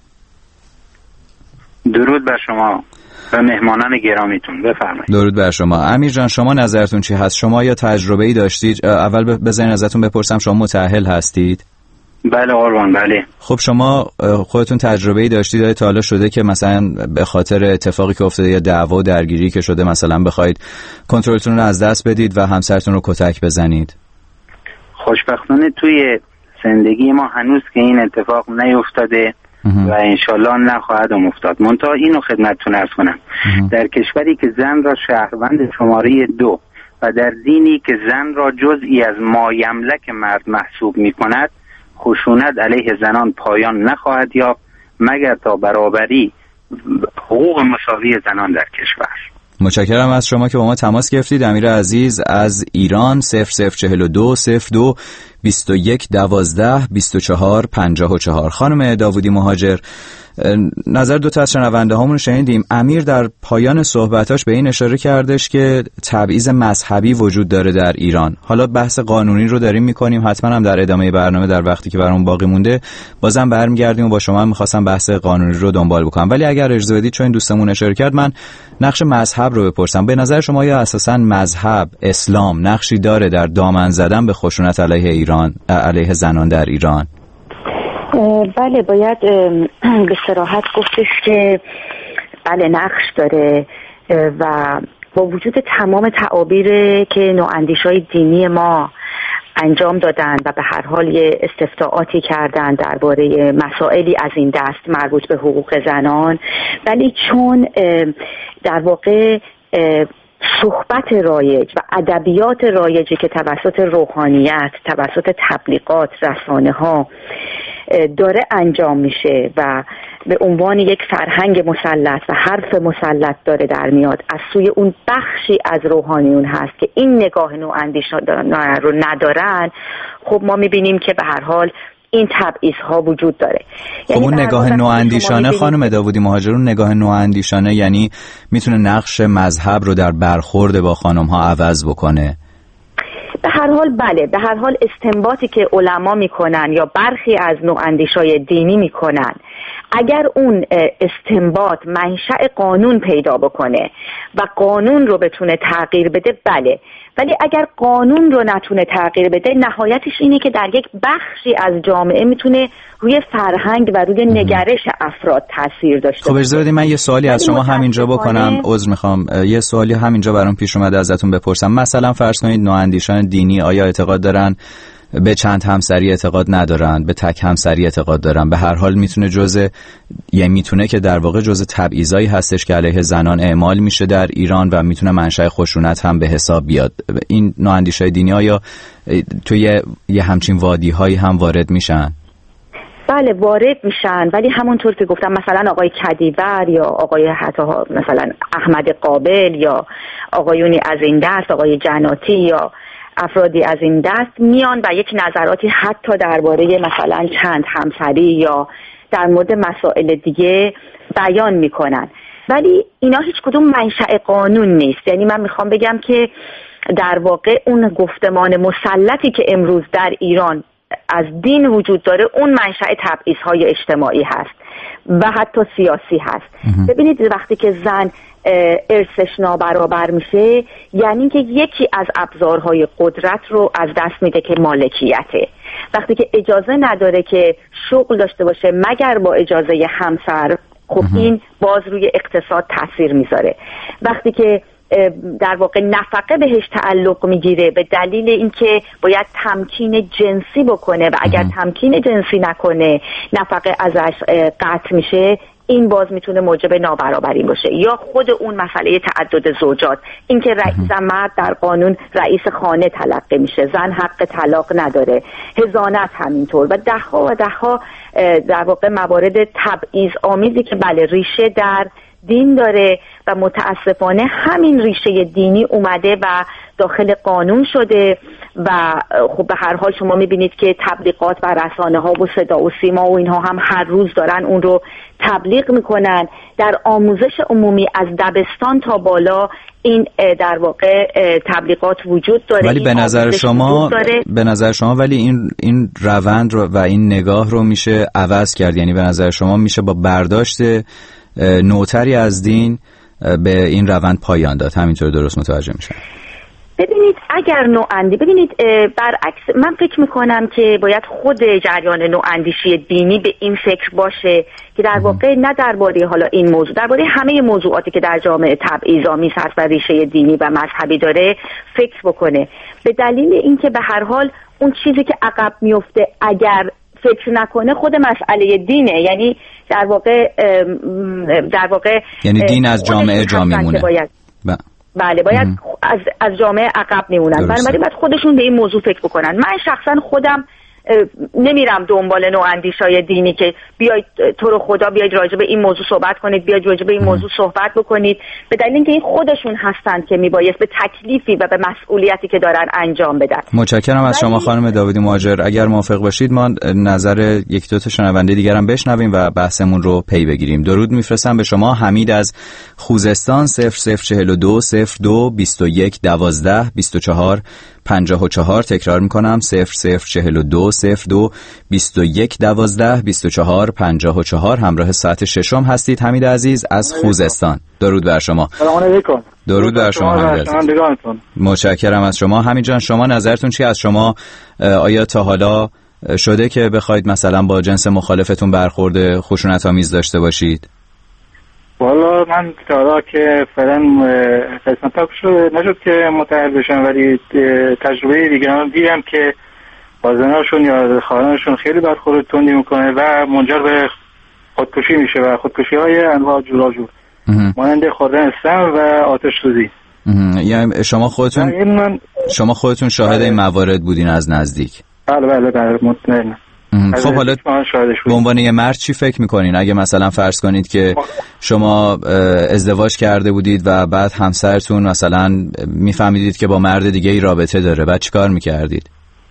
درود بر شما و مهمانان گرامیتون، بفرمایید. درود بر شما امیر جان، شما نظرتون چی هست؟ شما یا تجربه‌ای داشتید؟ اول بذارین ازتون بپرسم، شما متأهل هستید؟ بله قربان، بله. خب شما خودتون تجربه‌ای داشتید تا حالا شده که مثلا به خاطر اتفاقی که افتاده یا دعوا و درگیری که شده مثلا بخواید کنترلتون رو از دست بدید و همسرتون رو کتک بزنید؟ خوشبختانه توی زندگی ما هنوز که این اتفاق نیفتاده و انشالله نخواهد افتاد. منتها اینو خدمتتون عرض کنم، در کشوری که زن را شهروند شماره دو و در دینی که زن را جزئی از مایملک مرد محسوب می کند، خشونت علیه زنان پایان نخواهد یافت مگر تا برابری حقوق مساوی زنان در کشور. متشکرم از شما که با ما تماس گرفتید. امیر عزیز از ایران. صفر صفر چهل و دو صفر دو بیست و یک دوازده بیست و چهار پنجاه و چهار. خانم داوودی مهاجر، نظر دو تا از شنونده هامون رو شنیدیم. امیر در پایان صحبتاش به این اشاره کردش که تبعیض مذهبی وجود داره در ایران. حالا بحث قانونی رو داریم میکنیم، حتما هم در ادامه برنامه در وقتی که برامون باقی مونده بازم برمیگردیم و با شما هم میخواستم بحث قانونی رو دنبال بکنم، ولی اگر اجازه بدید چون دوستمون اشاره کرد من نقش مذهب رو بپرسم. به نظر شما یا اساساً مذهب اسلام نقشی داره در دامن زدن به خشونت علیه ایران، علیه زنان در ایران؟ بله، باید به صراحت گفتش که بله نقش داره و با وجود تمام تعابیر که نواندیشای دینی ما انجام دادن و به هر حال یه استفتاءاتی کردن درباره مسائلی از این دست مربوط به حقوق زنان، ولی چون در واقع صحبت رایج و ادبیات رایجی که توسط روحانیت، توسط تبلیغات، رسانه ها داره انجام میشه و به عنوان یک فرهنگ مسلط و حرف مسلط داره در میاد از سوی اون بخشی از روحانیون هست که این نگاه نواندیشانه رو ندارن، خب ما میبینیم که به هر حال این تبعیض ها وجود داره. خب اون نگاه نواندیشانه خانم داوودی مهاجر، اون نگاه نواندیشانه یعنی میتونه نقش مذهب رو در برخورد با خانم ها عوض بکنه؟ به هر حال بله، به هر حال استنباطی که علما میکنن یا برخی از نواندیشای دینی میکنن، اگر اون استنباط منشأ قانون پیدا بکنه و قانون رو بتونه تغییر بده بله، ولی اگر قانون رو نتونه تغییر بده نهایتش اینه که در یک بخشی از جامعه میتونه روی فرهنگ و روی نگرش افراد تاثیر داشته باشه. خب اجازه بدید من یه سوالی از شما همینجا بکنم، عذر میخوام، یه سوالی همینجا برام پیش اومده ازتون بپرسم. مثلا فرض کنید نواندیشان دینی آیا اعتقاد دارن به چند همسری اعتقاد ندارن، به تک همسری اعتقاد دارن، به هر حال میتونه جزء یه میتونه که در واقع جزء تبعیضایی هستش که علیه زنان اعمال میشه در ایران و میتونه منشأ خشونت هم به حساب بیاد. این نواندیشای دینی ها یا توی یه همچین وادی هایی هم وارد میشن؟ بله وارد میشن، ولی همونطور که گفتم مثلا آقای کدیور یا آقای حتی مثلا احمد قابل یا آقایونی از این دست، آقای جناتی یا افرادی از این دست میان و یک نظراتی حتی درباره مثلا چند همسری یا در مورد مسائل دیگه بیان میکنن، ولی اینا هیچ کدوم منشأ قانون نیست. یعنی من میخوام بگم که در واقع اون گفتمان مسلطی که امروز در ایران از دین وجود داره اون منشأ تبعیض‌های اجتماعی هست و حتی سیاسی هست. ببینید وقتی که زن ارثش نابرابر میشه یعنی که یکی از ابزارهای قدرت رو از دست میده که مالکیته وقتی که اجازه نداره که شغل داشته باشه مگر با اجازه همسر، خب این باز روی اقتصاد تاثیر میذاره. وقتی که در واقع نفقه بهش تعلق میگیره به دلیل اینکه باید تمکین جنسی بکنه و اگر تمکین جنسی نکنه نفقه ازش قطع میشه، این باز میتونه موجب نابرابری باشه. یا خود اون مسئله تعدد زوجات، اینکه رئیس مرد در قانون رئیس خانه تلقی میشه، زن حق طلاق نداره، حضانت همینطور و دهها و دهها در واقع موارد تبعیض آمیزی که بله ریشه در دین داره و متاسفانه همین ریشه دینی اومده و داخل قانون شده و خب به هر حال شما میبینید که تبلیغات و رسانه ها و صدا و سیما و اینها هم هر روز دارن اون رو تبلیغ میکنن. در آموزش عمومی از دبستان تا بالا این در واقع تبلیغات وجود داره. ولی به نظر شما به نظر شما ولی این این روند رو و این نگاه رو میشه عوض کرد؟ یعنی به نظر شما میشه با برداشت نوتری از دین به این روند پایان داد؟ همینطور درست متوجه میشم؟ ببینید اگر نواندی ببینید برعکس من فکر میکنم که باید خود جریان نواندیشی دینی به این فکر باشه که در واقع نه درباره حالا این موضوع، درباره همه موضوعاتی که در جامعه تبعیض‌آمیز هست و ریشه دینی و مذهبی داره فکر بکنه، به دلیل اینکه به هر حال اون چیزی که عقب میفته اگر فکر نکنه خود مسئله دینه، یعنی در واقع در واقع یعنی دین از جامعه جا میمونه. ب... بله باید از از جامعه عقب میمونن، بنابراین باید خودشون به این موضوع فکر بکنن. من شخصا خودم نمیرم دنبال نواندیشای دینی که بیاید تو رو خدا بیاید راجع به این موضوع صحبت کنید، بیاید راجع به این موضوع صحبت بکنید، به دلیل اینکه این خودشون هستند که میبایست به تکلیفی و به مسئولیتی که دارن انجام بدن. متشکرم از شما خانم داوودی مهاجر. اگر موافق باشید ما نظر یک دو تا شنونده دیگر هم بشنویم و بحثمون رو پی بگیریم. درود میفرستم به شما. حمید از خوزستان صفر صفر چهل و دو صفر دو بیست و یک دوازده بیست و چهار پنجاه و چهار. تکرار میکنم صفر صفر چهل و دو صفر دو بیست و یک دوازده بیست و چهار پنجاه و چهار. همراه ساعت ششم هستید حمید عزیز از خوزستان. درود بر شما. سلام علیکم. درود بر شما حمید عزیز. متشکرم از شما. حمید جان شما نظرتون چی از شما؟ آیا تا حالا شده که بخواید مثلا با جنس مخالفتون برخورد خشونت‌آمیز داشته باشید؟ والا من تا که فعلا قسمت شد نشد که متأهل بشم، ولی تجربه دیگران دیدم که بازناشون یا خواهرانشون خیلی برخورد تندی میکنه و منجر به خودکشی میشه و خودکشی های انواع جوراجور مانند خوردن سم و آتش سوزی. یعنی شما خودتون من... شما خودتون شاهد این موارد بودین از نزدیک؟ بله بله بله مطمئنم. خب حالا به عنوان یه مرد چی فکر میکنین اگه مثلا فرض کنید که شما ازدواج کرده بودید و بعد همسرتون مثلا میفهمیدید که با مرد دیگه ای رابطه داره، بعد چیکار میکردید؟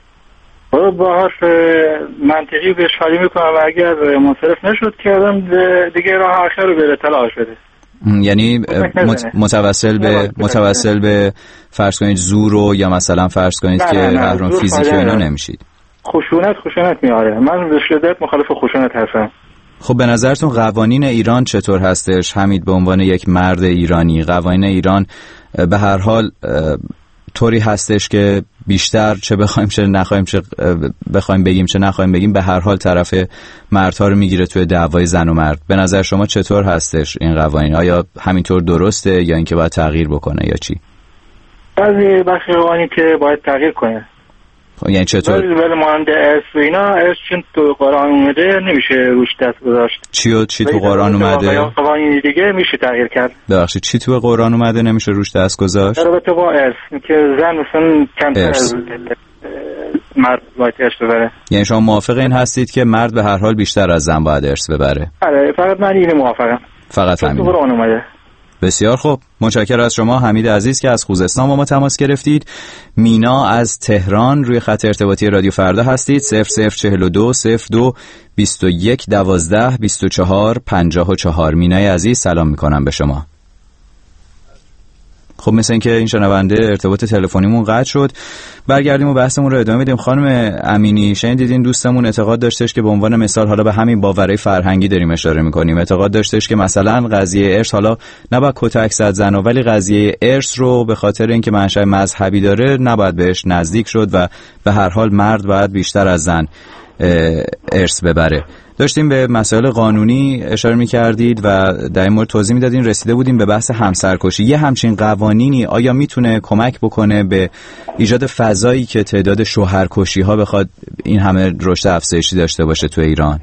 با حرف منطقی بهش حالی میکنم و اگر منصرف نشد کردم دیگه راه آخر رو به تلاش بده. یعنی متوسل به متوسل به فرض کنید زور رو یا مثلا فرض کنید که قهرمان فیزیکی اینا نمیشید؟ خشونت خشونت میاره. من به شدت مخالف خشونت هستم. خب به نظرتون قوانین ایران چطور هستش حمید؟ به عنوان یک مرد ایرانی قوانین ایران به هر حال طوری هستش که بیشتر چه بخوایم چه نخوایم چه بخوایم بگیم چه نخوایم بگیم به هر حال طرف مردها رو میگیره توی دعوای زن و مرد. به نظر شما چطور هستش این قوانین؟ آیا همینطور درسته یا اینکه باید تغییر بکنه یا چی؟ بعضی بخش قوانین که باید تغییر کنه. خب یعنی چطور؟ ولی مانند ارث و اینا ارث چون تو قرآن اومده نمیشه روش دست گذاشت. چی و چی تو قرآن اومده؟ قوانین دیگه میشه تغییر کرد. ببخشید چی تو قرآن اومده نمیشه روش دست گذاشت؟ در رابطه با ارث که زن مثلا کمتر از مرد باید ارث ببره. یعنی شما موافق این هستید که مرد به هر حال بیشتر از زن باید ارث ببره؟ آره فقط من اینو موافقم. فقط همین. تو قرآن اومده. بسیار خوب. متشکرم از شما حمید عزیز که از خوزستان با ما تماس گرفتید. مینا از تهران روی خط ارتباطی رادیو فردا هستید. صفر صفر چهل و دو صفر دو بیست و یک دوازده بیست و چهار پنجاه و چهار. مینای عزیز سلام میکنم به شما. خب مثل اینکه این شنونده ارتباط تلفنیمون قطع شد. برگردیم و بحثمون رو ادامه بدیم. خانم امینی، شنیدین دوستمون اعتقاد داشتش که به عنوان مثال، حالا به همین باورهای فرهنگی داریم اشاره می‌کنیم، اعتقاد داشتش که مثلا قضیه ارث، حالا نباید کتک زد زنا، ولی قضیه ارث رو به خاطر اینکه منشأ مذهبی داره نباید بهش نزدیک شد و به هر حال مرد باید بیشتر از زن ارث ببره. داشتیم به مسائل قانونی اشاره می‌کردید و در این مورد توضیح می‌دادین، رسیده بودیم به بحث همسرکشی. یه همچین قوانینی آیا میتونه کمک بکنه به ایجاد فضایی که تعداد شوهرکشی‌ها بخواد این همه رشد افزایشی داشته باشه تو ایران؟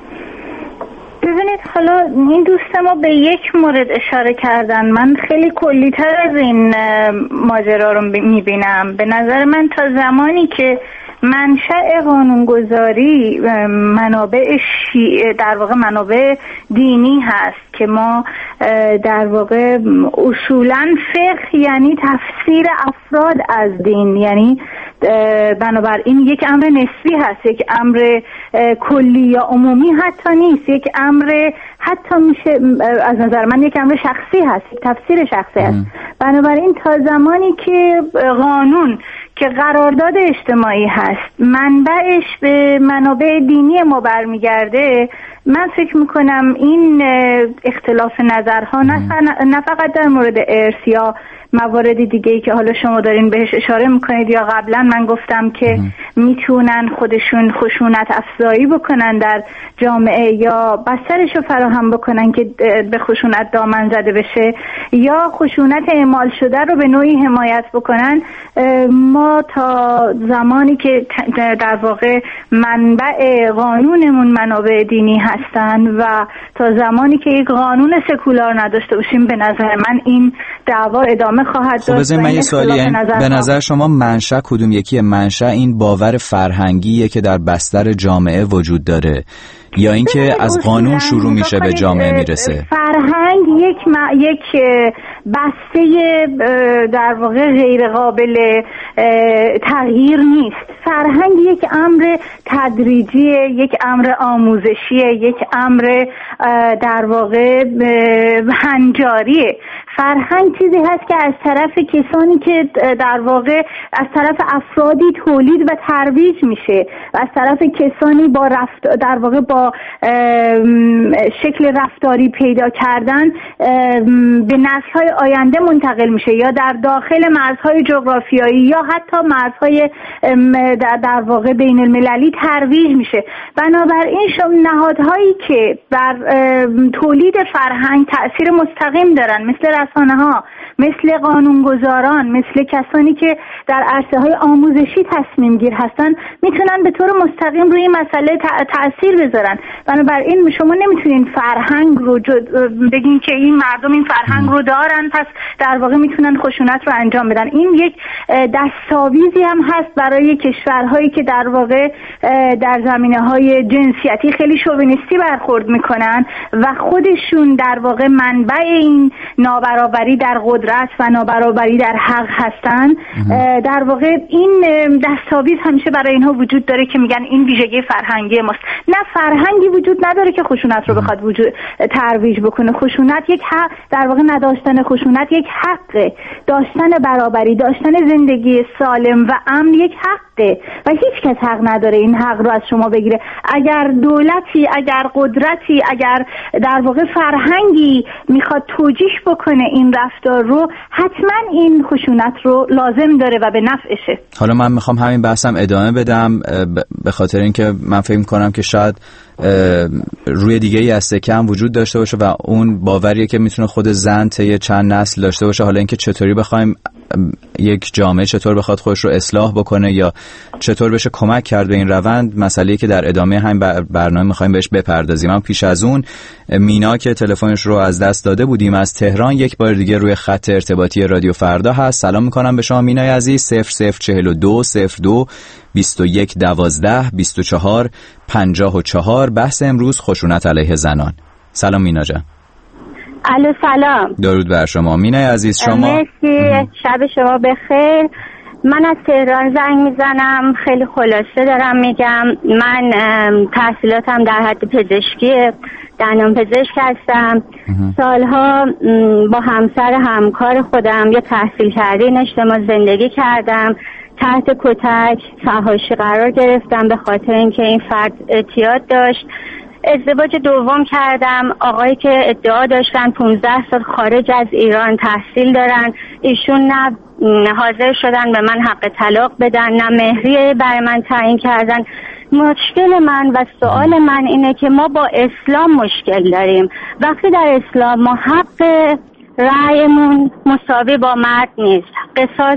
ببینید، حالا این دوست ما به یک مورد اشاره کردن، من خیلی کلی‌تر از این ماجرا رو می‌بینم. به نظر من تا زمانی که منشأ قانونگذاری منابع شیعه، در واقع منابع دینی هست که ما در واقع اصولاً فقه یعنی تفسیر افراد از دین، یعنی بنابراین یک امر نسبی هست، یک امر کلی یا عمومی حتی نیست، یک امر حتی میشه از نظر من یک امر شخصی هست، یک تفسیر شخصی هست. بنابراین تا زمانی که قانون که قرارداد اجتماعی هست منبعش به منابع دینی ما برمیگرده، من فکر میکنم این اختلاف نظرها نه فقط در مورد ارث یا موارد دیگه‌ای که حالا شما دارین بهش اشاره میکنید یا قبلا من گفتم که میتونن خودشون خشونت افزایی بکنن در جامعه یا بسترش رو فراهم بکنن که به خشونت دامن زده بشه یا خشونت اعمال شده رو به نوعی حمایت بکنن، ما تا زمانی که در واقع منبع قانونمون منابع دینی هستن و تا زمانی که یک قانون سکولار نداشته باشیم، به نظر من این دعوا ادامه خواهد داشت. خب بذار من یه سوالی، یعنی به نظر شما منشأ کدوم یکیه؟ منشأ این باور فرهنگیه که در بستر جامعه وجود داره یا اینکه از قانون شروع میشه به جامعه میرسه؟ فرهنگ یک م... یک بسته در واقع غیر قابل تغییر نیست. فرهنگ یک امر تدریجیه، یک امر آموزشیه، یک امر در واقع هنجاریه. فرهنگ چیزی هست که از طرف کسانی که در واقع از طرف افرادی تولید و ترویج میشه و از طرف کسانی با رفت در واقع با شکل رفتاری پیدا کردن به نسل‌های آینده منتقل میشه یا در داخل مرزهای جغرافیایی یا حتی مرزهای در واقع بین المللی ترویج میشه. بنابراین شما نهادهایی که بر تولید فرهنگ تأثیر مستقیم دارن، مثل رسانه ها، مثل قانونگذاران، مثل کسانی که در عرصه‌های آموزشی تصمیم گیر هستن، میتونن به طور مستقیم روی مسئله تأثیر بذارن. بنابراین شما نمیتونین فرهنگ رو بگین که این مردم این فرهنگ رو دارن پس در واقع میتونن خشونت رو انجام بدن. این یک دستاویزی هم هست برای کشورهایی که در واقع در زمینه‌های جنسیتی خیلی شوونیستی برخورد میکنن و خودشون در واقع منبع این نابرابری در قدرت و نابرابری در حق هستن. در واقع این دستاویز همیشه برای اینها وجود داره که میگن این ویژگی فرهنگی ماست. نه، فرهنگی وجود نداره که خشونت رو بخواد وجود ترویج بکنه. خشونت یک حق، در واقع نداشتن خشونت یک حقه، داشتن برابری، داشتن زندگی سالم و امن یک حقه و هیچ کس حق نداره این حق رو از شما بگیره. اگر دولتی، اگر قدرتی، اگر در واقع فرهنگی میخواد توجیه بکنه این رفتار رو، حتما این خشونت رو لازم داره و به نفعشه. حالا من میخوام همین بحثم ادامه بدم به خاطر اینکه من فکر میکنم که شاید روی دیگه ای از سکم وجود داشته باشه و اون باوریه که میتونه خود زن طی چند نسل داشته باشه. حالا اینکه چطوری بخوایم یک جامعه چطور بخواد خودش رو اصلاح بکنه یا چطور بشه کمک کرد به این روند، مسئله‌ای که در ادامه همین برنامه می‌خوایم بهش بپردازیم. اما پیش از اون مینا که تلفنش رو از دست داده بودیم از تهران یک بار دیگه روی خط ارتباطی رادیو فردا هست. سلام می‌کنم به شما مینای عزیز. صفر صفر چهل و دو صفر دو بیست و یک دوازده بیست و چهار پنجاه و چهار. بحث امروز خشونت علیه زنان. سلام مینا جان. الو سلام. درود بر شما مینای عزیز. شما مرسی، شب شما بخیر. من از تهران زنگ میزنم، خیلی خلاصه دارم میگم. من تحصیلاتم در حد پزشکی، دندان پزشک هستم. سالها با همسر همکار خودم یا تحصیل کرده این اجتماع زندگی کردم. تحت کتک فحاشی قرار گرفتم به خاطر اینکه این فرد اعتیاد داشت. ازدواج دوم کردم، آقایی که ادعا داشتن پونزده سال خارج از ایران تحصیل دارن، ایشون نه حاضر شدن به من حق طلاق بدن، نه مهریه برای من تعیین کردن. مشکل من و سوال من اینه که ما با اسلام مشکل داریم. وقتی در اسلام ما حق رأیمون مساوی با مرد نیست، قصاص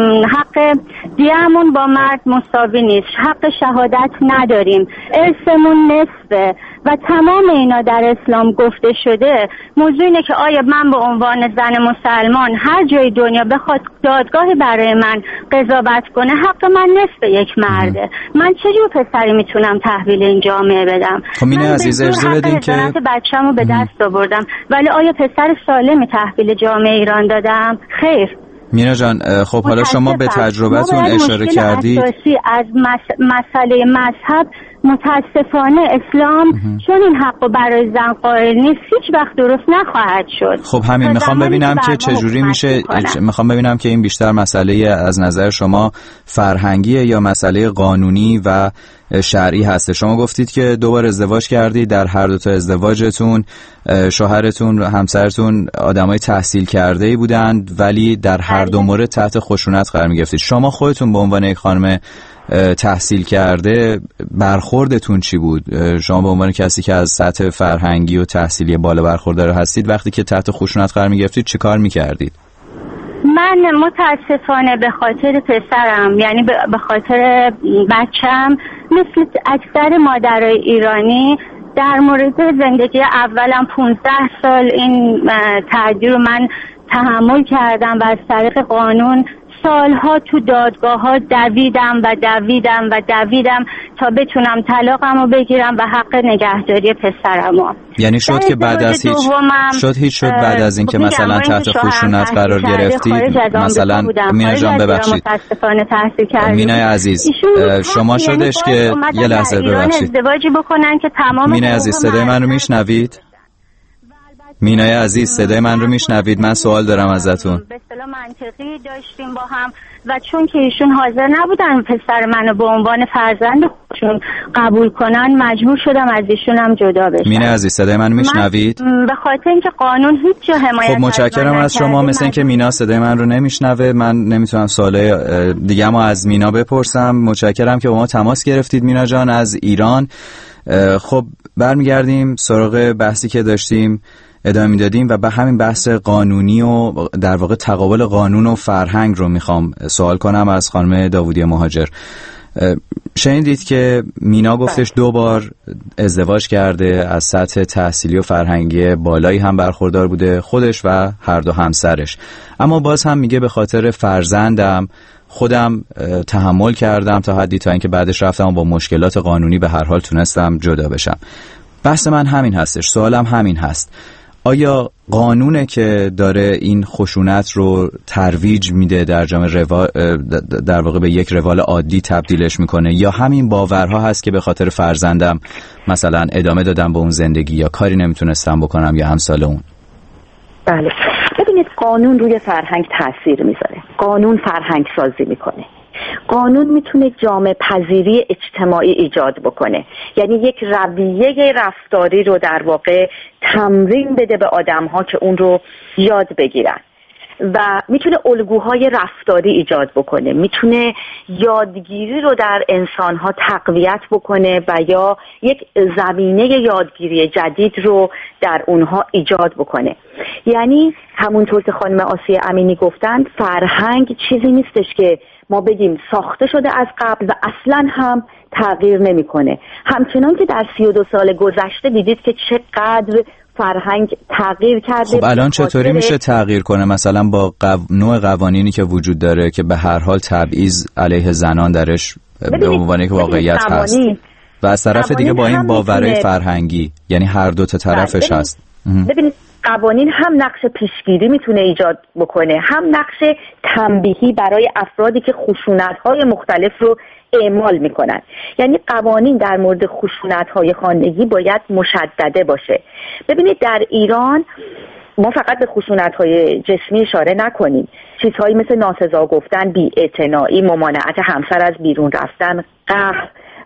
حق دیه‌مون با مرد مساوی نیست، حق شهادت نداریم، ارثمون نصفه و تمام اینا در اسلام گفته شده. موضوع اینه که آیا من به عنوان زن مسلمان هر جای دنیا بخواد دادگاهی برای من قضاوت کنه، حق من نصف یک مرده. من چجور پسری میتونم تحویل این جامعه بدم؟ خب مینه عزیز اجازه بدین که بچه‌مو به دست آوردم، ولی آیا پسر سالمی تحویل جامعه ایران دادم؟ خیر. مینا جان، خب حالا شما به تجربتون اشاره کردید از مس- مسئله مذهب. متاسفانه اسلام چون این حقو برای زن قائل نیست، هیچ وقت درست نخواهد شد. خب همین میخوام ببینم که چجوری میشه، میخوام ببینم که این بیشتر مسئله از نظر شما فرهنگیه یا مسئله قانونی و شرعی هسته. شما گفتید که دوبار ازدواج کردید، در هر دو تا ازدواجتون شوهرتون همسرتون آدمای تحصیل کرده‌ای بودند ولی در هر دو مورد تحت خشونت قرار می‌گرفتید. شما خودتون به عنوان یک خانم تحصیل کرده برخوردتون چی بود؟ شما به عنوان کسی که از سطح فرهنگی و تحصیلی بالا برخوردار هستید، وقتی که تحت خشونت قرار می‌گرفتید چی کار می‌کردید؟ من متاسفانه به خاطر پسرم، یعنی به خاطر بچم، مثل اکثر مادرای ایرانی در مورد زندگی اولم پونزده سال این تعدی رو من تحمل کردم و از طریق قانون سالها تو دادگاه ها دویدم و دویدم و دویدم تا بتونم طلاقم رو بگیرم و حق نگهداری پسرم رو. یعنی شد که بعد از هیچ شد هیچ شد بعد از اینکه مثلا تحت خشونت قرار گرفتید، مثلا مینا جان ببخشید مینا عزیز شما شدش که یه لحظه ببخشید ازدواجی بکنن که تمام مینا عزیز صدای من رو میشنوید؟ مینای عزیز صدای من رو میشنوید؟ من سوال دارم ازتون. به اصطلاح منطقی داشتیم با هم و چون که ایشون حاضر نبودن پسر منو به عنوان فرزند خودشون قبول کنن، مجبور شدم از ایشون هم جدا بشم. مینای عزیز صدای من رو میشنوید؟ به خاطر اینکه قانون هیچ جا حمایت خب متشکرم از شما. مثل اینکه مینا صدای من رو نمیشنوه، من نمیتونم سوال دیگه ما از مینا بپرسم. متشکرم که با ما تماس گرفتید مینا جان از ایران. خب برمیگردیم سراغ بحثی که داشتیم ادامه میدادیم و به همین بحث قانونی و در واقع تقابل قانون و فرهنگ رو میخوام سوال کنم از خانم داوودی مهاجر. شنیدید که مینا گفتش دو بار ازدواج کرده، از سطح تحصیلی و فرهنگی بالایی هم برخوردار بوده خودش و هر دو همسرش، اما باز هم میگه به خاطر فرزندم خودم تحمل کردم تا حدی تا اینکه بعدش رفتم و با مشکلات قانونی به هر حال تونستم جدا بشم. بحث من همین هستش، سوالم همین هست، آیا قانونه که داره این خشونت رو ترویج میده در جامعه روا... در واقع به یک روال عادی تبدیلش میکنه، یا همین باورها هست که به خاطر فرزندم مثلا ادامه دادم به اون زندگی یا کاری نمیتونستم بکنم یا همسال اون؟ بله، ببینید قانون روی فرهنگ تاثیر میذاره، قانون فرهنگ سازی میکنه، قانون میتونه جامعه پذیری اجتماعی ایجاد بکنه، یعنی یک رویه رفتاری رو در واقع تمرین بده به آدم‌ها که اون رو یاد بگیرن و میتونه الگوهای رفتاری ایجاد بکنه، میتونه یادگیری رو در انسان‌ها تقویت بکنه و یا یک زمینه یادگیری جدید رو در اونها ایجاد بکنه. یعنی همونطور که خانم آسیه امینی گفتن، فرهنگ چیزی نیستش که ما بگیم ساخته شده از قبل و اصلاً هم تغییر نمی‌کنه. همچنان که در سی و دو سال گذشته دیدید که چقدر فرهنگ تغییر کرده. خب الان چطوری میشه تغییر کنه؟ مثلا با قو... نوع قوانینی که وجود داره که به هر حال تبعیض علیه زنان درش به عنوان که واقعیت هست و از طرف دیگه با این باورهای فرهنگی، یعنی هر دو تا طرفش هست. ببینید قوانین هم نقش پیشگیری میتونه ایجاد بکنه، هم نقش تنبیهی برای افرادی که خشونت‌های مختلف رو اعمال میکنن. یعنی قوانین در مورد خشونت‌های خانگی باید مشدده باشه. ببینید در ایران ما فقط به خشونت‌های جسمی اشاره نکنیم، چیزهایی مثل ناسزا گفتن، بی‌اعتنایی، ممانعت همسر از بیرون رفتن، قهر،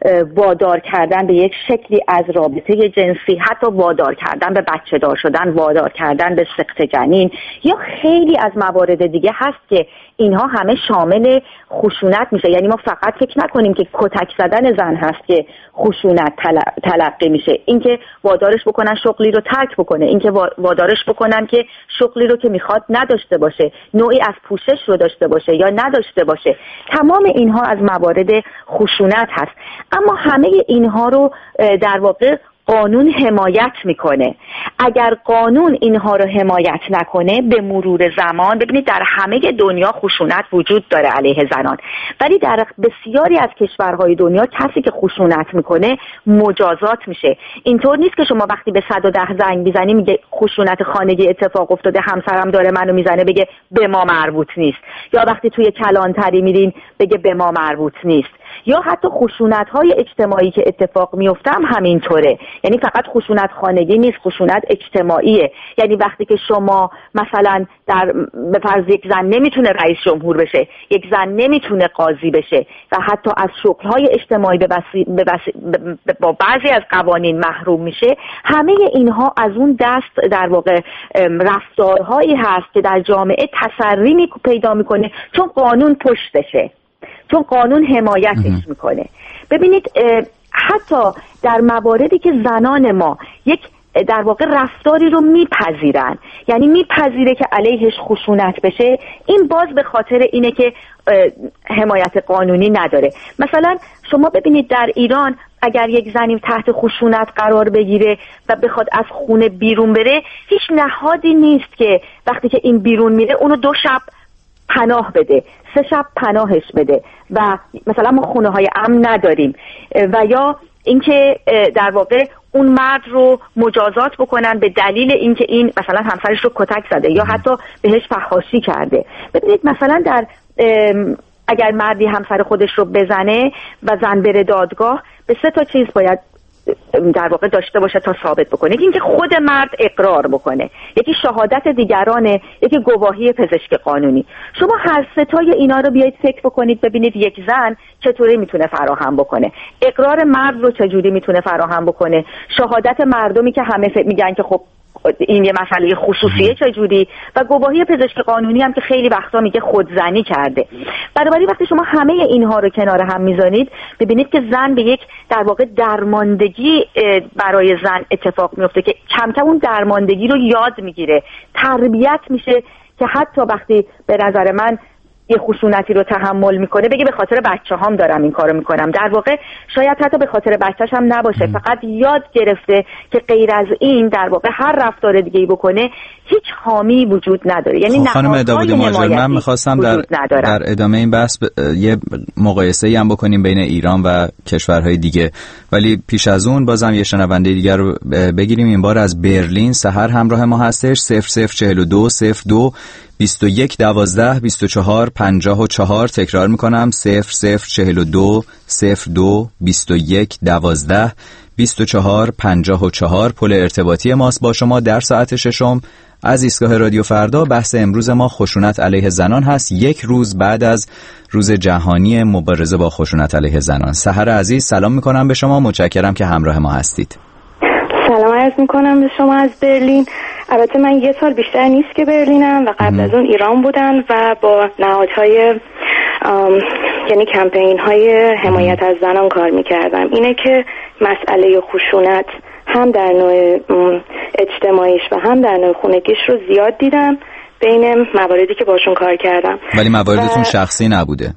وادار کردن به یک شکلی از رابطه جنسی، حتی وادار کردن به بچه دار شدن، وادار کردن به سقط جنین یا خیلی از موارد دیگه هست که اینها همه شامل خشونت میشه. یعنی ما فقط فکر نکنیم که کتک زدن زن هست که خشونت تلقی میشه، اینکه وادارش بکنن شغلی رو ترک بکنه، اینکه وادارش بکنن که شغلی رو که میخواد نداشته باشه، نوعی از پوشش رو داشته باشه یا نداشته باشه، تمام اینها از موارد خشونت هست. اما همه اینها رو در واقع قانون حمایت میکنه. اگر قانون اینها رو حمایت نکنه به مرور زمان، ببینید در همه دنیا خشونت وجود داره علیه زنان، ولی در بسیاری از کشورهای دنیا کسی که خشونت میکنه مجازات میشه. اینطور نیست که شما وقتی به صد و ده زنگ میزنی میگه خشونت خانگی اتفاق افتاده، همسرم داره منو میزنه، بگه به ما مربوط نیست. یا وقتی توی کلانتری میرین بگه به ما مربوط نیست. یا حتی خشونت‌های اجتماعی که اتفاق میفته هم همینطوره. یعنی فقط خشونت خانگی نیست، خشونت اجتماعیه. یعنی وقتی که شما مثلا در به فرض یک زن نمیتونه رئیس جمهور بشه، یک زن نمیتونه قاضی بشه و حتی از شغل‌های اجتماعی به بسی... به بسی... با بعضی از قوانین محروم میشه، همه اینها از اون دست در واقع رفتارهایی هست که در جامعه تسری می... پیدا میکنه چون قانون پشتشه، چون قانون حمایتش میکنه. ببینید حتی در مواردی که زنان ما یک در واقع رفتاری رو میپذیرن، یعنی میپذیره که علیهش خشونت بشه، این باز به خاطر اینه که حمایت قانونی نداره. مثلا شما ببینید در ایران اگر یک زنی تحت خشونت قرار بگیره و بخواد از خونه بیرون بره، هیچ نهادی نیست که وقتی که این بیرون میره اونو دو شب پناه بده، سه شب پناهش بده و مثلا ما خونه های امن نداریم، و یا اینکه در واقع اون مرد رو مجازات بکنن به دلیل اینکه این مثلا همسرش رو کتک زده یا حتی بهش فحاشی کرده. ببینید مثلا در اگر مردی همسر خودش رو بزنه و زن بره دادگاه، به سه تا چیز باید در واقع داشته باشه تا ثابت بکنه. یکی اینکه خود مرد اقرار بکنه، یکی شهادت دیگرانه، یکی گواهی پزشک قانونی. شما هر سه تای اینا رو بیایید فکر بکنید ببینید یک زن چطوری میتونه فراهم بکنه. اقرار مرد رو چجوری میتونه فراهم بکنه، شهادت مردمی که همه میگن که خب این یه مسئله خصوصیه چجوری، و گواهی پزشک قانونی هم که خیلی وقتا میگه خودزنی کرده. بنابراین وقتی شما همه اینها رو کنار هم میذارید ببینید که زن به یک در واقع درماندگی برای زن اتفاق میفته که کم کم اون درماندگی رو یاد میگیره، تربیت میشه که حتی وقتی به نظر من یه خشونتی رو تحمل میکنه بگه به خاطر بچه هام دارم این کارو میکنم. در واقع شاید حتی به خاطر بچه‌ش هم نباشه، فقط یاد گرفته که غیر از این در واقع هر رفتار دیگه‌ای بکنه هیچ حامی وجود نداره. یعنی خب خانم داوود ماجر، من میخواستم در, در ادامه این بحث ب... یه مقایسه‌ای هم بکنیم بین ایران و کشورهای دیگه، ولی پیش از اون بازم یه شنونده دیگر رو بگیریم. این بار از برلین سحر همراه ما هستش. صفر صفر چهل و دو صفر دو بیست و یک دوازده بیست و چهار پنجاه و چهار. تکرار میکنم صفر صفر چهل و دو صفر دو بیست و یک دوازده بیست و چهار پنجاه و چهار. پل ارتباطی ماست با شما در ساعت ششم از ایستگاه رادیو فردا. بحث امروز ما خشونت علیه زنان هست، یک روز بعد از روز جهانی مبارزه با خشونت علیه زنان. سحر عزیز سلام میکنم به شما، متشکرم که همراه ما هستید. سلام عرض میکنم به شما از برلین. البته من یه سال بیشتر نیست که برلینم و قبل از اون ایران بودن و با نهادهای یعنی کمپین های حمایت از زنان کار میکردم. اینه که مسئله خشونت هم در نوع اجتماعیش و هم در نوع خونگیش رو زیاد دیدم بین مواردی که باشون کار کردم. ولی مواردتون شخصی نبوده؟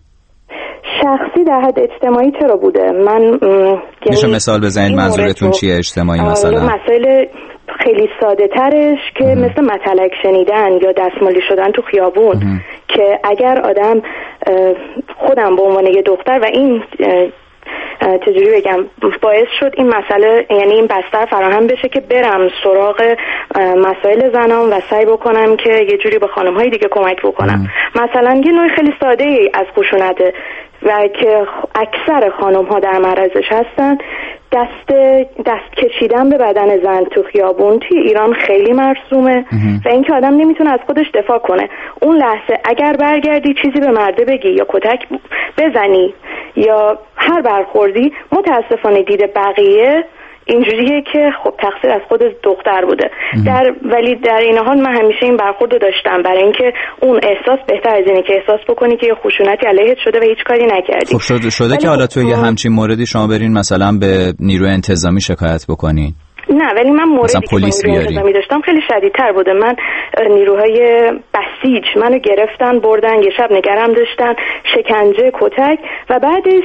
شخصی در حد اجتماعی چرا بوده؟ من میشه مثال بزنید منظورتون چیه اجتماعی؟ مثلا مسائل خیلی ساده ترش که اه. مثل مطلق شنیدن یا دستمالی شدن تو خیابون اه. که اگر آدم خودم به عنوان یه دختر و این چجوری بگم باعث شد این مسئله یعنی این بستر فراهم بشه که برم سراغ مسائل زنان و سعی بکنم که یه جوری به خانم‌های دیگه کمک بکنم. مثلا یه نوع خیلی ساده ای از خشونته و که اکثر خانم‌ها در معرضش هستن، دست دست کشیدن به بدن زن تو خیابون توی ایران خیلی مرسومه و اینکه آدم نمیتونه از خودش دفاع کنه. اون لحظه اگر برگردی چیزی به مرده بگی یا کتک بزنی یا هر برخوردی، متاسفانه دید بقیه اینجوریه که خب تقصیر از خود دختر بوده. در ولی در این حال من همیشه این برخورد رو داشتم برای اینکه اون احساس بهتر از اینه که احساس بکنی که خشونتی علیهت شده و هیچ کاری نکردی. خب شده شده که حالا توی یه همچین موردی شما برین مثلا به نیروی انتظامی شکایت بکنین؟ نه، ولی من موردی که نیروی انتظامی داشتم خیلی شدیدتر بوده. من نیروهای بسیج منو گرفتن بردن، یه شب نگرم داشتن، شکنجه، کتک و بعدش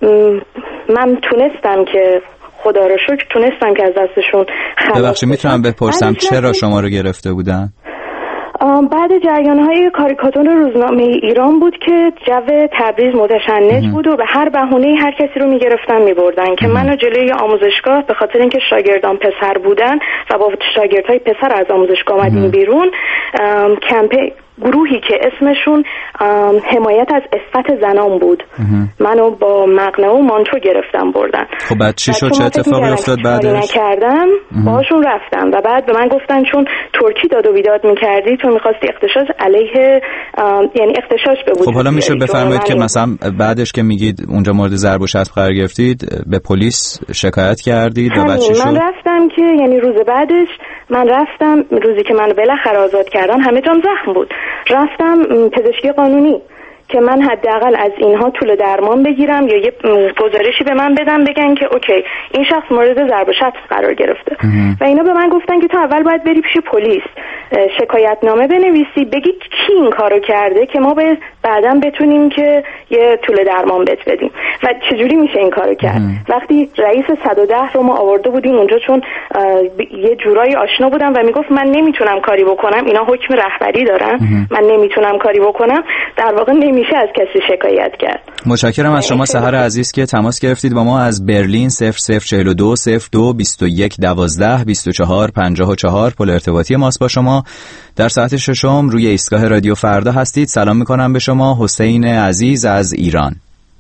من تونستم که خدا رو شکر تونستم که از دستشون خلاص. ببخشید میتونم بپرسم چرا شما رو گرفته بودن؟ بعد جریان‌های کاریکاتور روزنامه ایران بود که جو تبریز متشنج بود و به هر بهونه‌ای هر کسی رو می‌گرفتن می‌بردن که منو جلوی آموزشگاه به خاطر اینکه شاگردان پسر بودن و با شاگردهای پسر از آموزشگاه اومدیم بیرون، کمپین گروهی که اسمشون حمایت از عفت زنان بود منو با مقنعه و مانتو گرفتن بردن. خب بعد چی شد؟ چه اتفاقی افتاد بعدش؟ نکردم باهاشون رفتم و بعد به من گفتن چون ترکی داد و بیداد میکردی تو میخواستی اختشاش علیه یعنی اختشاش به وجود. خب حالا میشه بفرمایید که مثلا بعدش که میگید اونجا مورد ضرب و شتم قرار گرفتید به پلیس شکایت کردید و بعد چی شد؟ من رفتم که یعنی روز بعدش من رفتم روزی که منو بالاخره آزاد کردن همه جام زخم بود، رفتم پزشکی قانونی که من حداقل از اینها طول درمان بگیرم یا یه گزارشی به من بدن بگن که اوکی این شخص مورد ضرب و شتم قرار گرفته و اینا به من گفتن که تو اول باید بری پیش پلیس شکایت نامه بنویسی بگی کی این کارو کرده که ما به بعداً بتونیم که یه طول درمان بهت بدیم. و چجوری میشه این کارو کرد؟ وقتی رئیس صد و ده رو ما آورده بودیم اونجا چون یه جورایی آشنا بودم و میگفت من نمیتونم کاری بکنم، اینا حکم رهبری دارن، من نمیتونم کاری بکنم، در واقع نمیشه از کسی شکایت کرد. متشکرم از شما سحر عزیز که تماس گرفتید با ما از برلین. صفر صفر چهل و دو صفر دو بیست و یک دوازده بیست و چهار پنجاه و چهار پل ارتباطی ماست با شما. در ساعت ششم روی ایستگاه رادیو فردا هستید. سلام میکنم به شما حسین عزیز از ایران.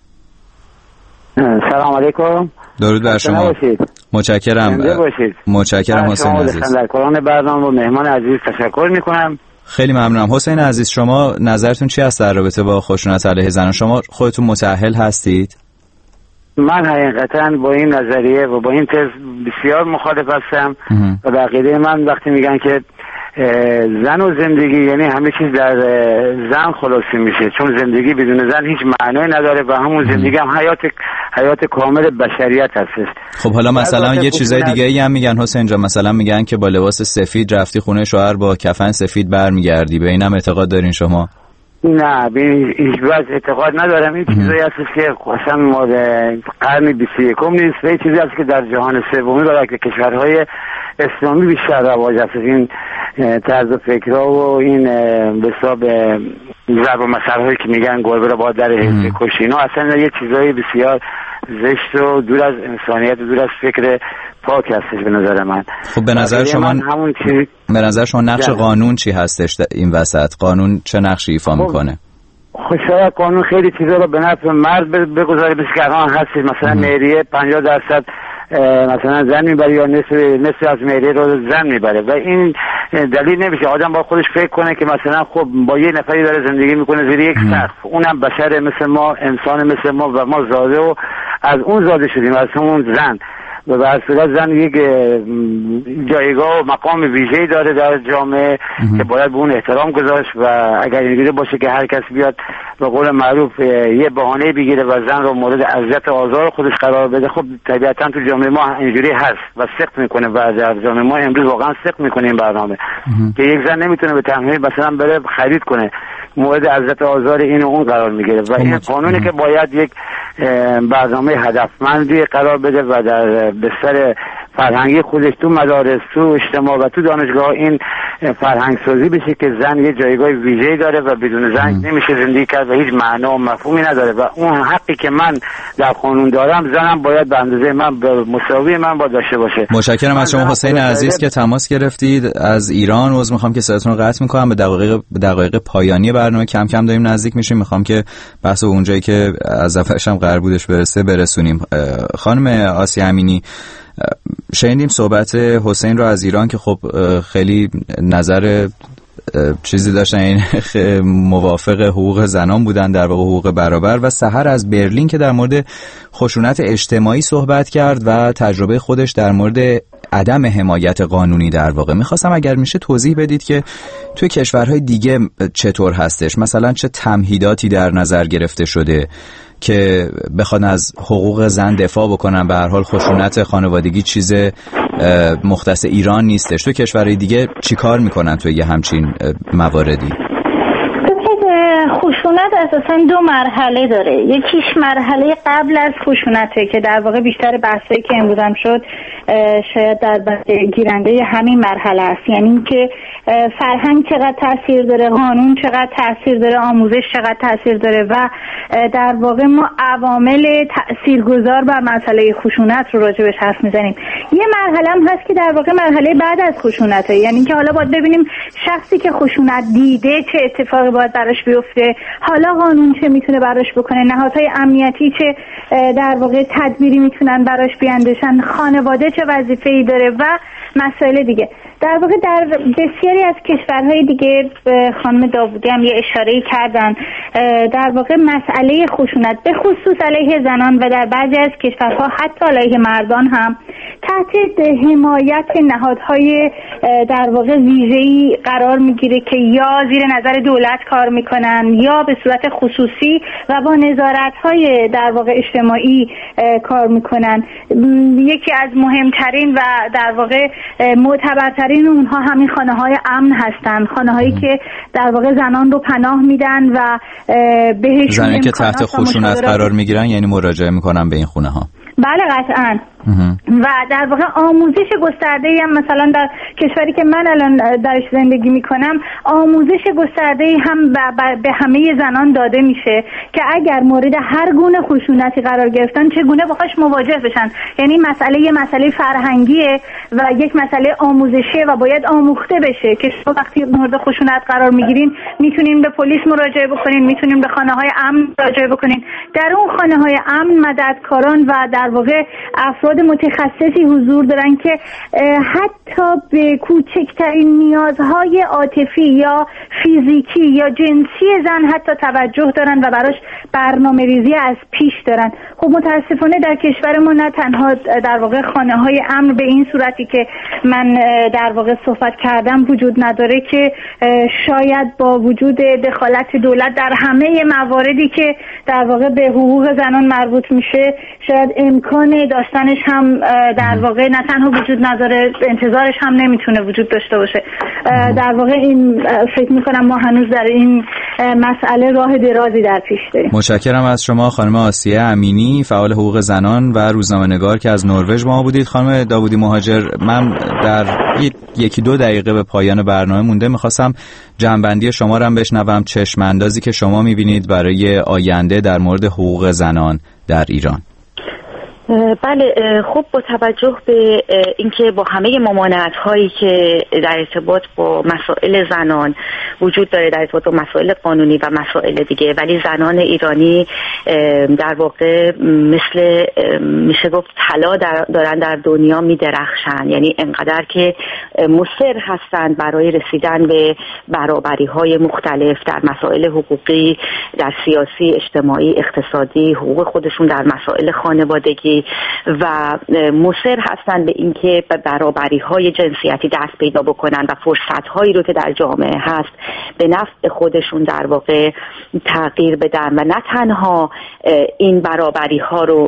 سلام علیکم. درود بر شما. متشکرم. متشکرم حسین عزیز. در کلان برنامه و مهمان عزیز تشکر میکنم. خیلی ممنونم. حسین عزیز شما نظرتون چی است در رابطه با خشونت علیه زنان؟ شما خودتون متأهل هستید؟ من حقیقتا با این نظریه و با این تز بسیار مخالف هستم و به عقیده من وقتی میگن که زن و زندگی یعنی همه چیز در زن خلاصه میشه، چون زندگی بدون زن هیچ معنی نداره و همون زندگی هم حیات حیات کامل بشریت هستش. خب حالا مثلا یه چیزای دیگه ای هم میگن حسین جان، مثلا میگن که با لباس سفید رفتی خونه شوهر با کفن سفید برمیگردی، به اینم اعتقاد دارین شما؟ نه به هیچ وجه اعتقاد ندارم. این چیزایی هست که اصلا ما قرن بیست و یکم نیست و این چیزی هست که در جهان سومی برای کشورهای اسلامی بیشتر رواج هست. این طرز فکرها و این به حساب ضرب و مثل‌هایی که میگن گربه را با در حزب کشی، اینا اصلا یه چیزای بسیار زشت و دور از انسانیت و دور از فکر پاک هستش به نظر من. خب به نظر شما همون چی به نظر شما نقش قانون چی هستش این وسط؟ قانون چه نقشی ایفا خب میکنه؟ خب شاید قانون خیلی چیزا رو به نفع مرد بگذاره، مثل که الان هستش مثلا مهریه پنجاه درصد مثلا زن میبره یا نصف نصف از مهریه رو زن میبره و این دلیل نمیشه. آدم با خودش فکر کنه که مثلا خب با یه نفری داره زندگی میکنه زیر یک سقف، اونم بشر مثل ما، انسان مثل ما و ما زاده و از اون زاده شدیم، از اون زن و به صورت زن یک جایگاه و مقام ویژه‌ای داره در جامعه که باید به اون احترام گذاشت و اگر اینجوری باشه که هر کس بیاد به قول معروف یه بهانه بگیره و زن رو مورد اذیت و آزار خودش قرار بده، خب طبیعتا تو جامعه ما اینجوری هست و سخت میکنه و در جامعه ما امروز واقعا سخت میکنه این برنامه که یک زن نمیتونه به تنهایی مثلا بره خرید کنه، مورد اذیت و آزار این و اون قرار میگیره و این قانونی که باید یک برنامه هدفمندی قرار بده و در بستر فرهنگی خودش تو مدارس، تو اجتماع و تو دانشگاه این فرهنگ سازی بشه که زن یه جایگاه ویژه‌ای داره و بدون زن نمیشه زندگی کرد و هیچ معنا و مفهومی نداره و اون حقی که من در قانون دارم زنم باید به اندازه من به مساوی من با داشته باشه. متشکرم از شما حسین عزیز که تماس گرفتید از ایران. عذر میخوام که صداتون رو قطع میکنم. به دقایق دقایق پایانی برنامه کم کم داریم نزدیک میشیم. میخوام که بحث اونجایی که از اولش هم قرار بودش برسه برسونیم. خانم آسیه امینی، شنیدیم صحبت حسین رو از ایران که خب خیلی نظر چیزی داشتن، این موافق حقوق زنان بودن، در واقع حقوق برابر، و سحر از برلین که در مورد خشونت اجتماعی صحبت کرد و تجربه خودش در مورد عدم حمایت قانونی. در واقع میخواستم اگر میشه توضیح بدید که توی کشورهای دیگه چطور هستش، مثلا چه تمهیداتی در نظر گرفته شده که بخوان از حقوق زن دفاع بکنن. به هر حال خشونت خانوادگی چیز مختص ایران نیستش. تو کشورهای دیگه چیکار میکنن توی یه همچین مواردی؟ خشونت اساساً دو مرحله داره. یکیش مرحله قبل از خشونته که در واقع بیشتر بحثایی که امروز هم شد شاید در گیرنده همین مرحله است، یعنی اینکه فرهنگ چقدر تاثیر داره، قانون چقدر تاثیر داره، آموزش چقدر تاثیر داره و در واقع ما عوامل تاثیرگذار بر مسئله خشونت رو راجع بهش حرف میزنیم. یه مرحله هم هست که در واقع مرحله بعد از خشونته، یعنی اینکه حالا باید ببینیم شخصی که خشونت دیده چه اتفاقی باید براش بیفته، حالا قانون چه میتونه براش بکنه، نهادهای امنیتی چه در واقع تدبیری میتونن براش بیاندیشن، خانواده چه وظیفه‌ای داره و مسائل دیگه. در واقع در بسیاری از کشورهای دیگه خانم داوودی هم یه اشاره‌ای کردن، در واقع مسئله خشونت به خصوص علیه زنان و در بعضی از کشورها حتی علیه مردان هم تحت حمایت نهادهای در واقع ویژه‌ای قرار میگیره که یا زیر نظر دولت کار میکنن یا به صورت خصوصی و با نظارت‌های در واقع اجتماعی کار میکنن. یکی از مهمترین و در واقع معتبرترین اونها همین خانه‌های امن هستن، خانه‌هایی که در واقع زنان رو پناه میدن و بهشون زنانی که تحت خشونت قرار میگیرن یعنی مراجعه میکنن به این خونه ها. بله قطعاً. و در واقع آموزش گسترده‌ای هم مثلا در کشوری که من الان درش زندگی میکنم آموزش گسترده‌ای هم به همه زنان داده میشه که اگر مورد هر گونه خشونتی قرار گرفتن چگونه باهاش مواجه بشن. یعنی مسئله یه مسئله فرهنگیه و یک مسئله آموزشیه و باید آموخته بشه که شما وقتی مورد خشونت قرار میگیرین میتونین به پلیس مراجعه بکنین، میتونین به خانه‌های امن مراجعه بکنین. در اون خانه‌های امن مددکاران و در واقع افراد متخصصی حضور دارن که حتی به کوچکترین نیازهای عاطفی یا فیزیکی یا جنسی زن حتی توجه دارن و براش برنامه ریزی از پیش دارن. خب متاسفانه در کشور ما نه تنها در واقع خانه‌های امن به این صورتی که من در واقع صحبت کردم وجود نداره که شاید با وجود دخالت دولت در همه مواردی که در واقع به حقوق زنان مربوط میشه شاید امکان داشتنش هم در واقع نه تنها وجود نداره، انتظارش هم نمیتونه وجود داشته باشه. در واقع این فکر میکنم ما هنوز در این مسئله راه درازی در پیش داریم. متشکرم از شما خانم آسیه امینی، فعال حقوق زنان و روزنامه‌نگار که از نروژ با ما بودید. خانم داوودی مهاجر، من در یکی دو دقیقه به پایان برنامه مونده، میخواستم جنبندی شما رو هم بشنوم، چشم اندازی که شما میبینید برای آینده در مورد حقوق زنان در ایران. بله، خب با توجه به اینکه با همه ممانعت هایی که در ارتباط با مسائل زنان وجود داره، در ارتباط با مسائل قانونی و مسائل دیگه، ولی زنان ایرانی در واقع مثل میشه گفت طلا دارن در دنیا میدرخشن، یعنی انقدر که مصر هستند برای رسیدن به برابری های مختلف در مسائل حقوقی، در سیاسی، اجتماعی، اقتصادی، حقوق خودشون در مسائل خانوادگی و مصر هستن به اینکه به برابری های جنسیتی دست پیدا بکنن و فرصت هایی رو که در جامعه هست به نفع خودشون در واقع تغییر بدن و نه تنها این برابری ها رو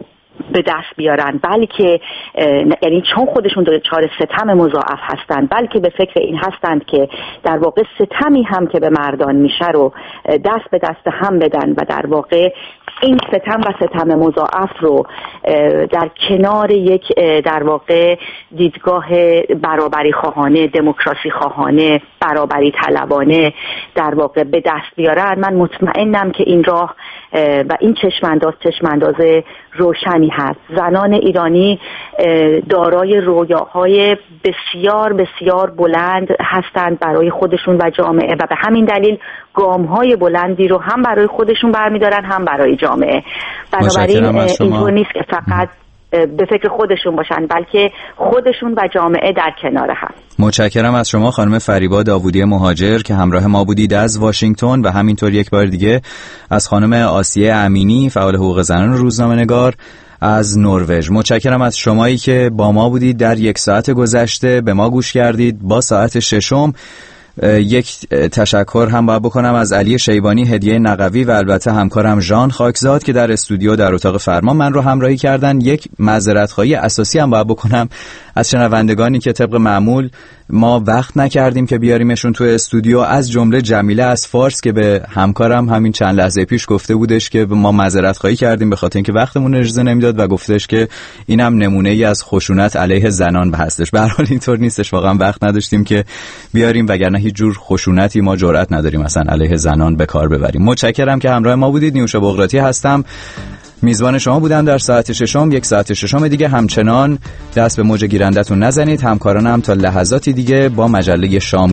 به دست بیارن، بلکه یعنی چون خودشون دچار ستم مضاعف هستند، بلکه به فکر این هستند که در واقع ستمی هم که به مردان میشه رو دست به دست هم بدن و در واقع این ستم و ستم مضاعف رو در کنار یک در واقع دیدگاه برابری خواهانه، دموکراسی خواهانه، برابری طلبانه در واقع به دست بیارن. من مطمئنم که این راه و این چشمانداز چشمانداز روشنی هست. زنان ایرانی دارای رویاهای بسیار بسیار بلند هستند برای خودشون و جامعه و به همین دلیل گام‌های بلندی رو هم برای خودشون برمی‌دارن هم برای جامعه. بنابراین اینطور نیست که فقط به فکر خودشون باشن، بلکه خودشون و جامعه در کنار هم. متشکرم از شما خانم فریبا داوودی مهاجر که همراه ما بودید از واشنگتن و همینطور یک بار دیگه از خانم آسیه امینی فعال حقوق زنان روزنامه‌نگار از نروژ. متشکرم از شمایی که با ما بودید در یک ساعت گذشته، به ما گوش کردید. با ساعت ششم یک تشکر هم باید بکنم از علی شیبانی، هدیه نقوی و البته همکارم ژان خاکزاد که در استودیو در اتاق فرمان من رو همراهی کردن. یک معذرت‌خواهی اساسی هم باید بکنم از شنوندگانی که طبق معمول ما وقت نکردیم که بیاریمشون تو استودیو، از جمله جمیله از فارس که به همکارم همین چند لحظه پیش گفته بودش که ما معذرت‌خواهی کردیم به خاطر اینکه وقتمون اجازه نمیداد و گفتش که اینم نمونه‌ای از خشونت علیه زنان هستش. به هر حال اینطور نیستش، واقعا وقت نداشتیم که بیاریم، وگرنه هیچ جور خشونتی ما جرئت نداریم مثلا علیه زنان به کار ببریم. متشکرم که همراه ما بودید. نیوشا بغراتی هستم، میزبان شما بودم در ساعت ششم. یک ساعت ششم دیگه همچنان دست به موج گیرندتون نزنید. همکارانم تا لحظاتی دیگه با مجله شام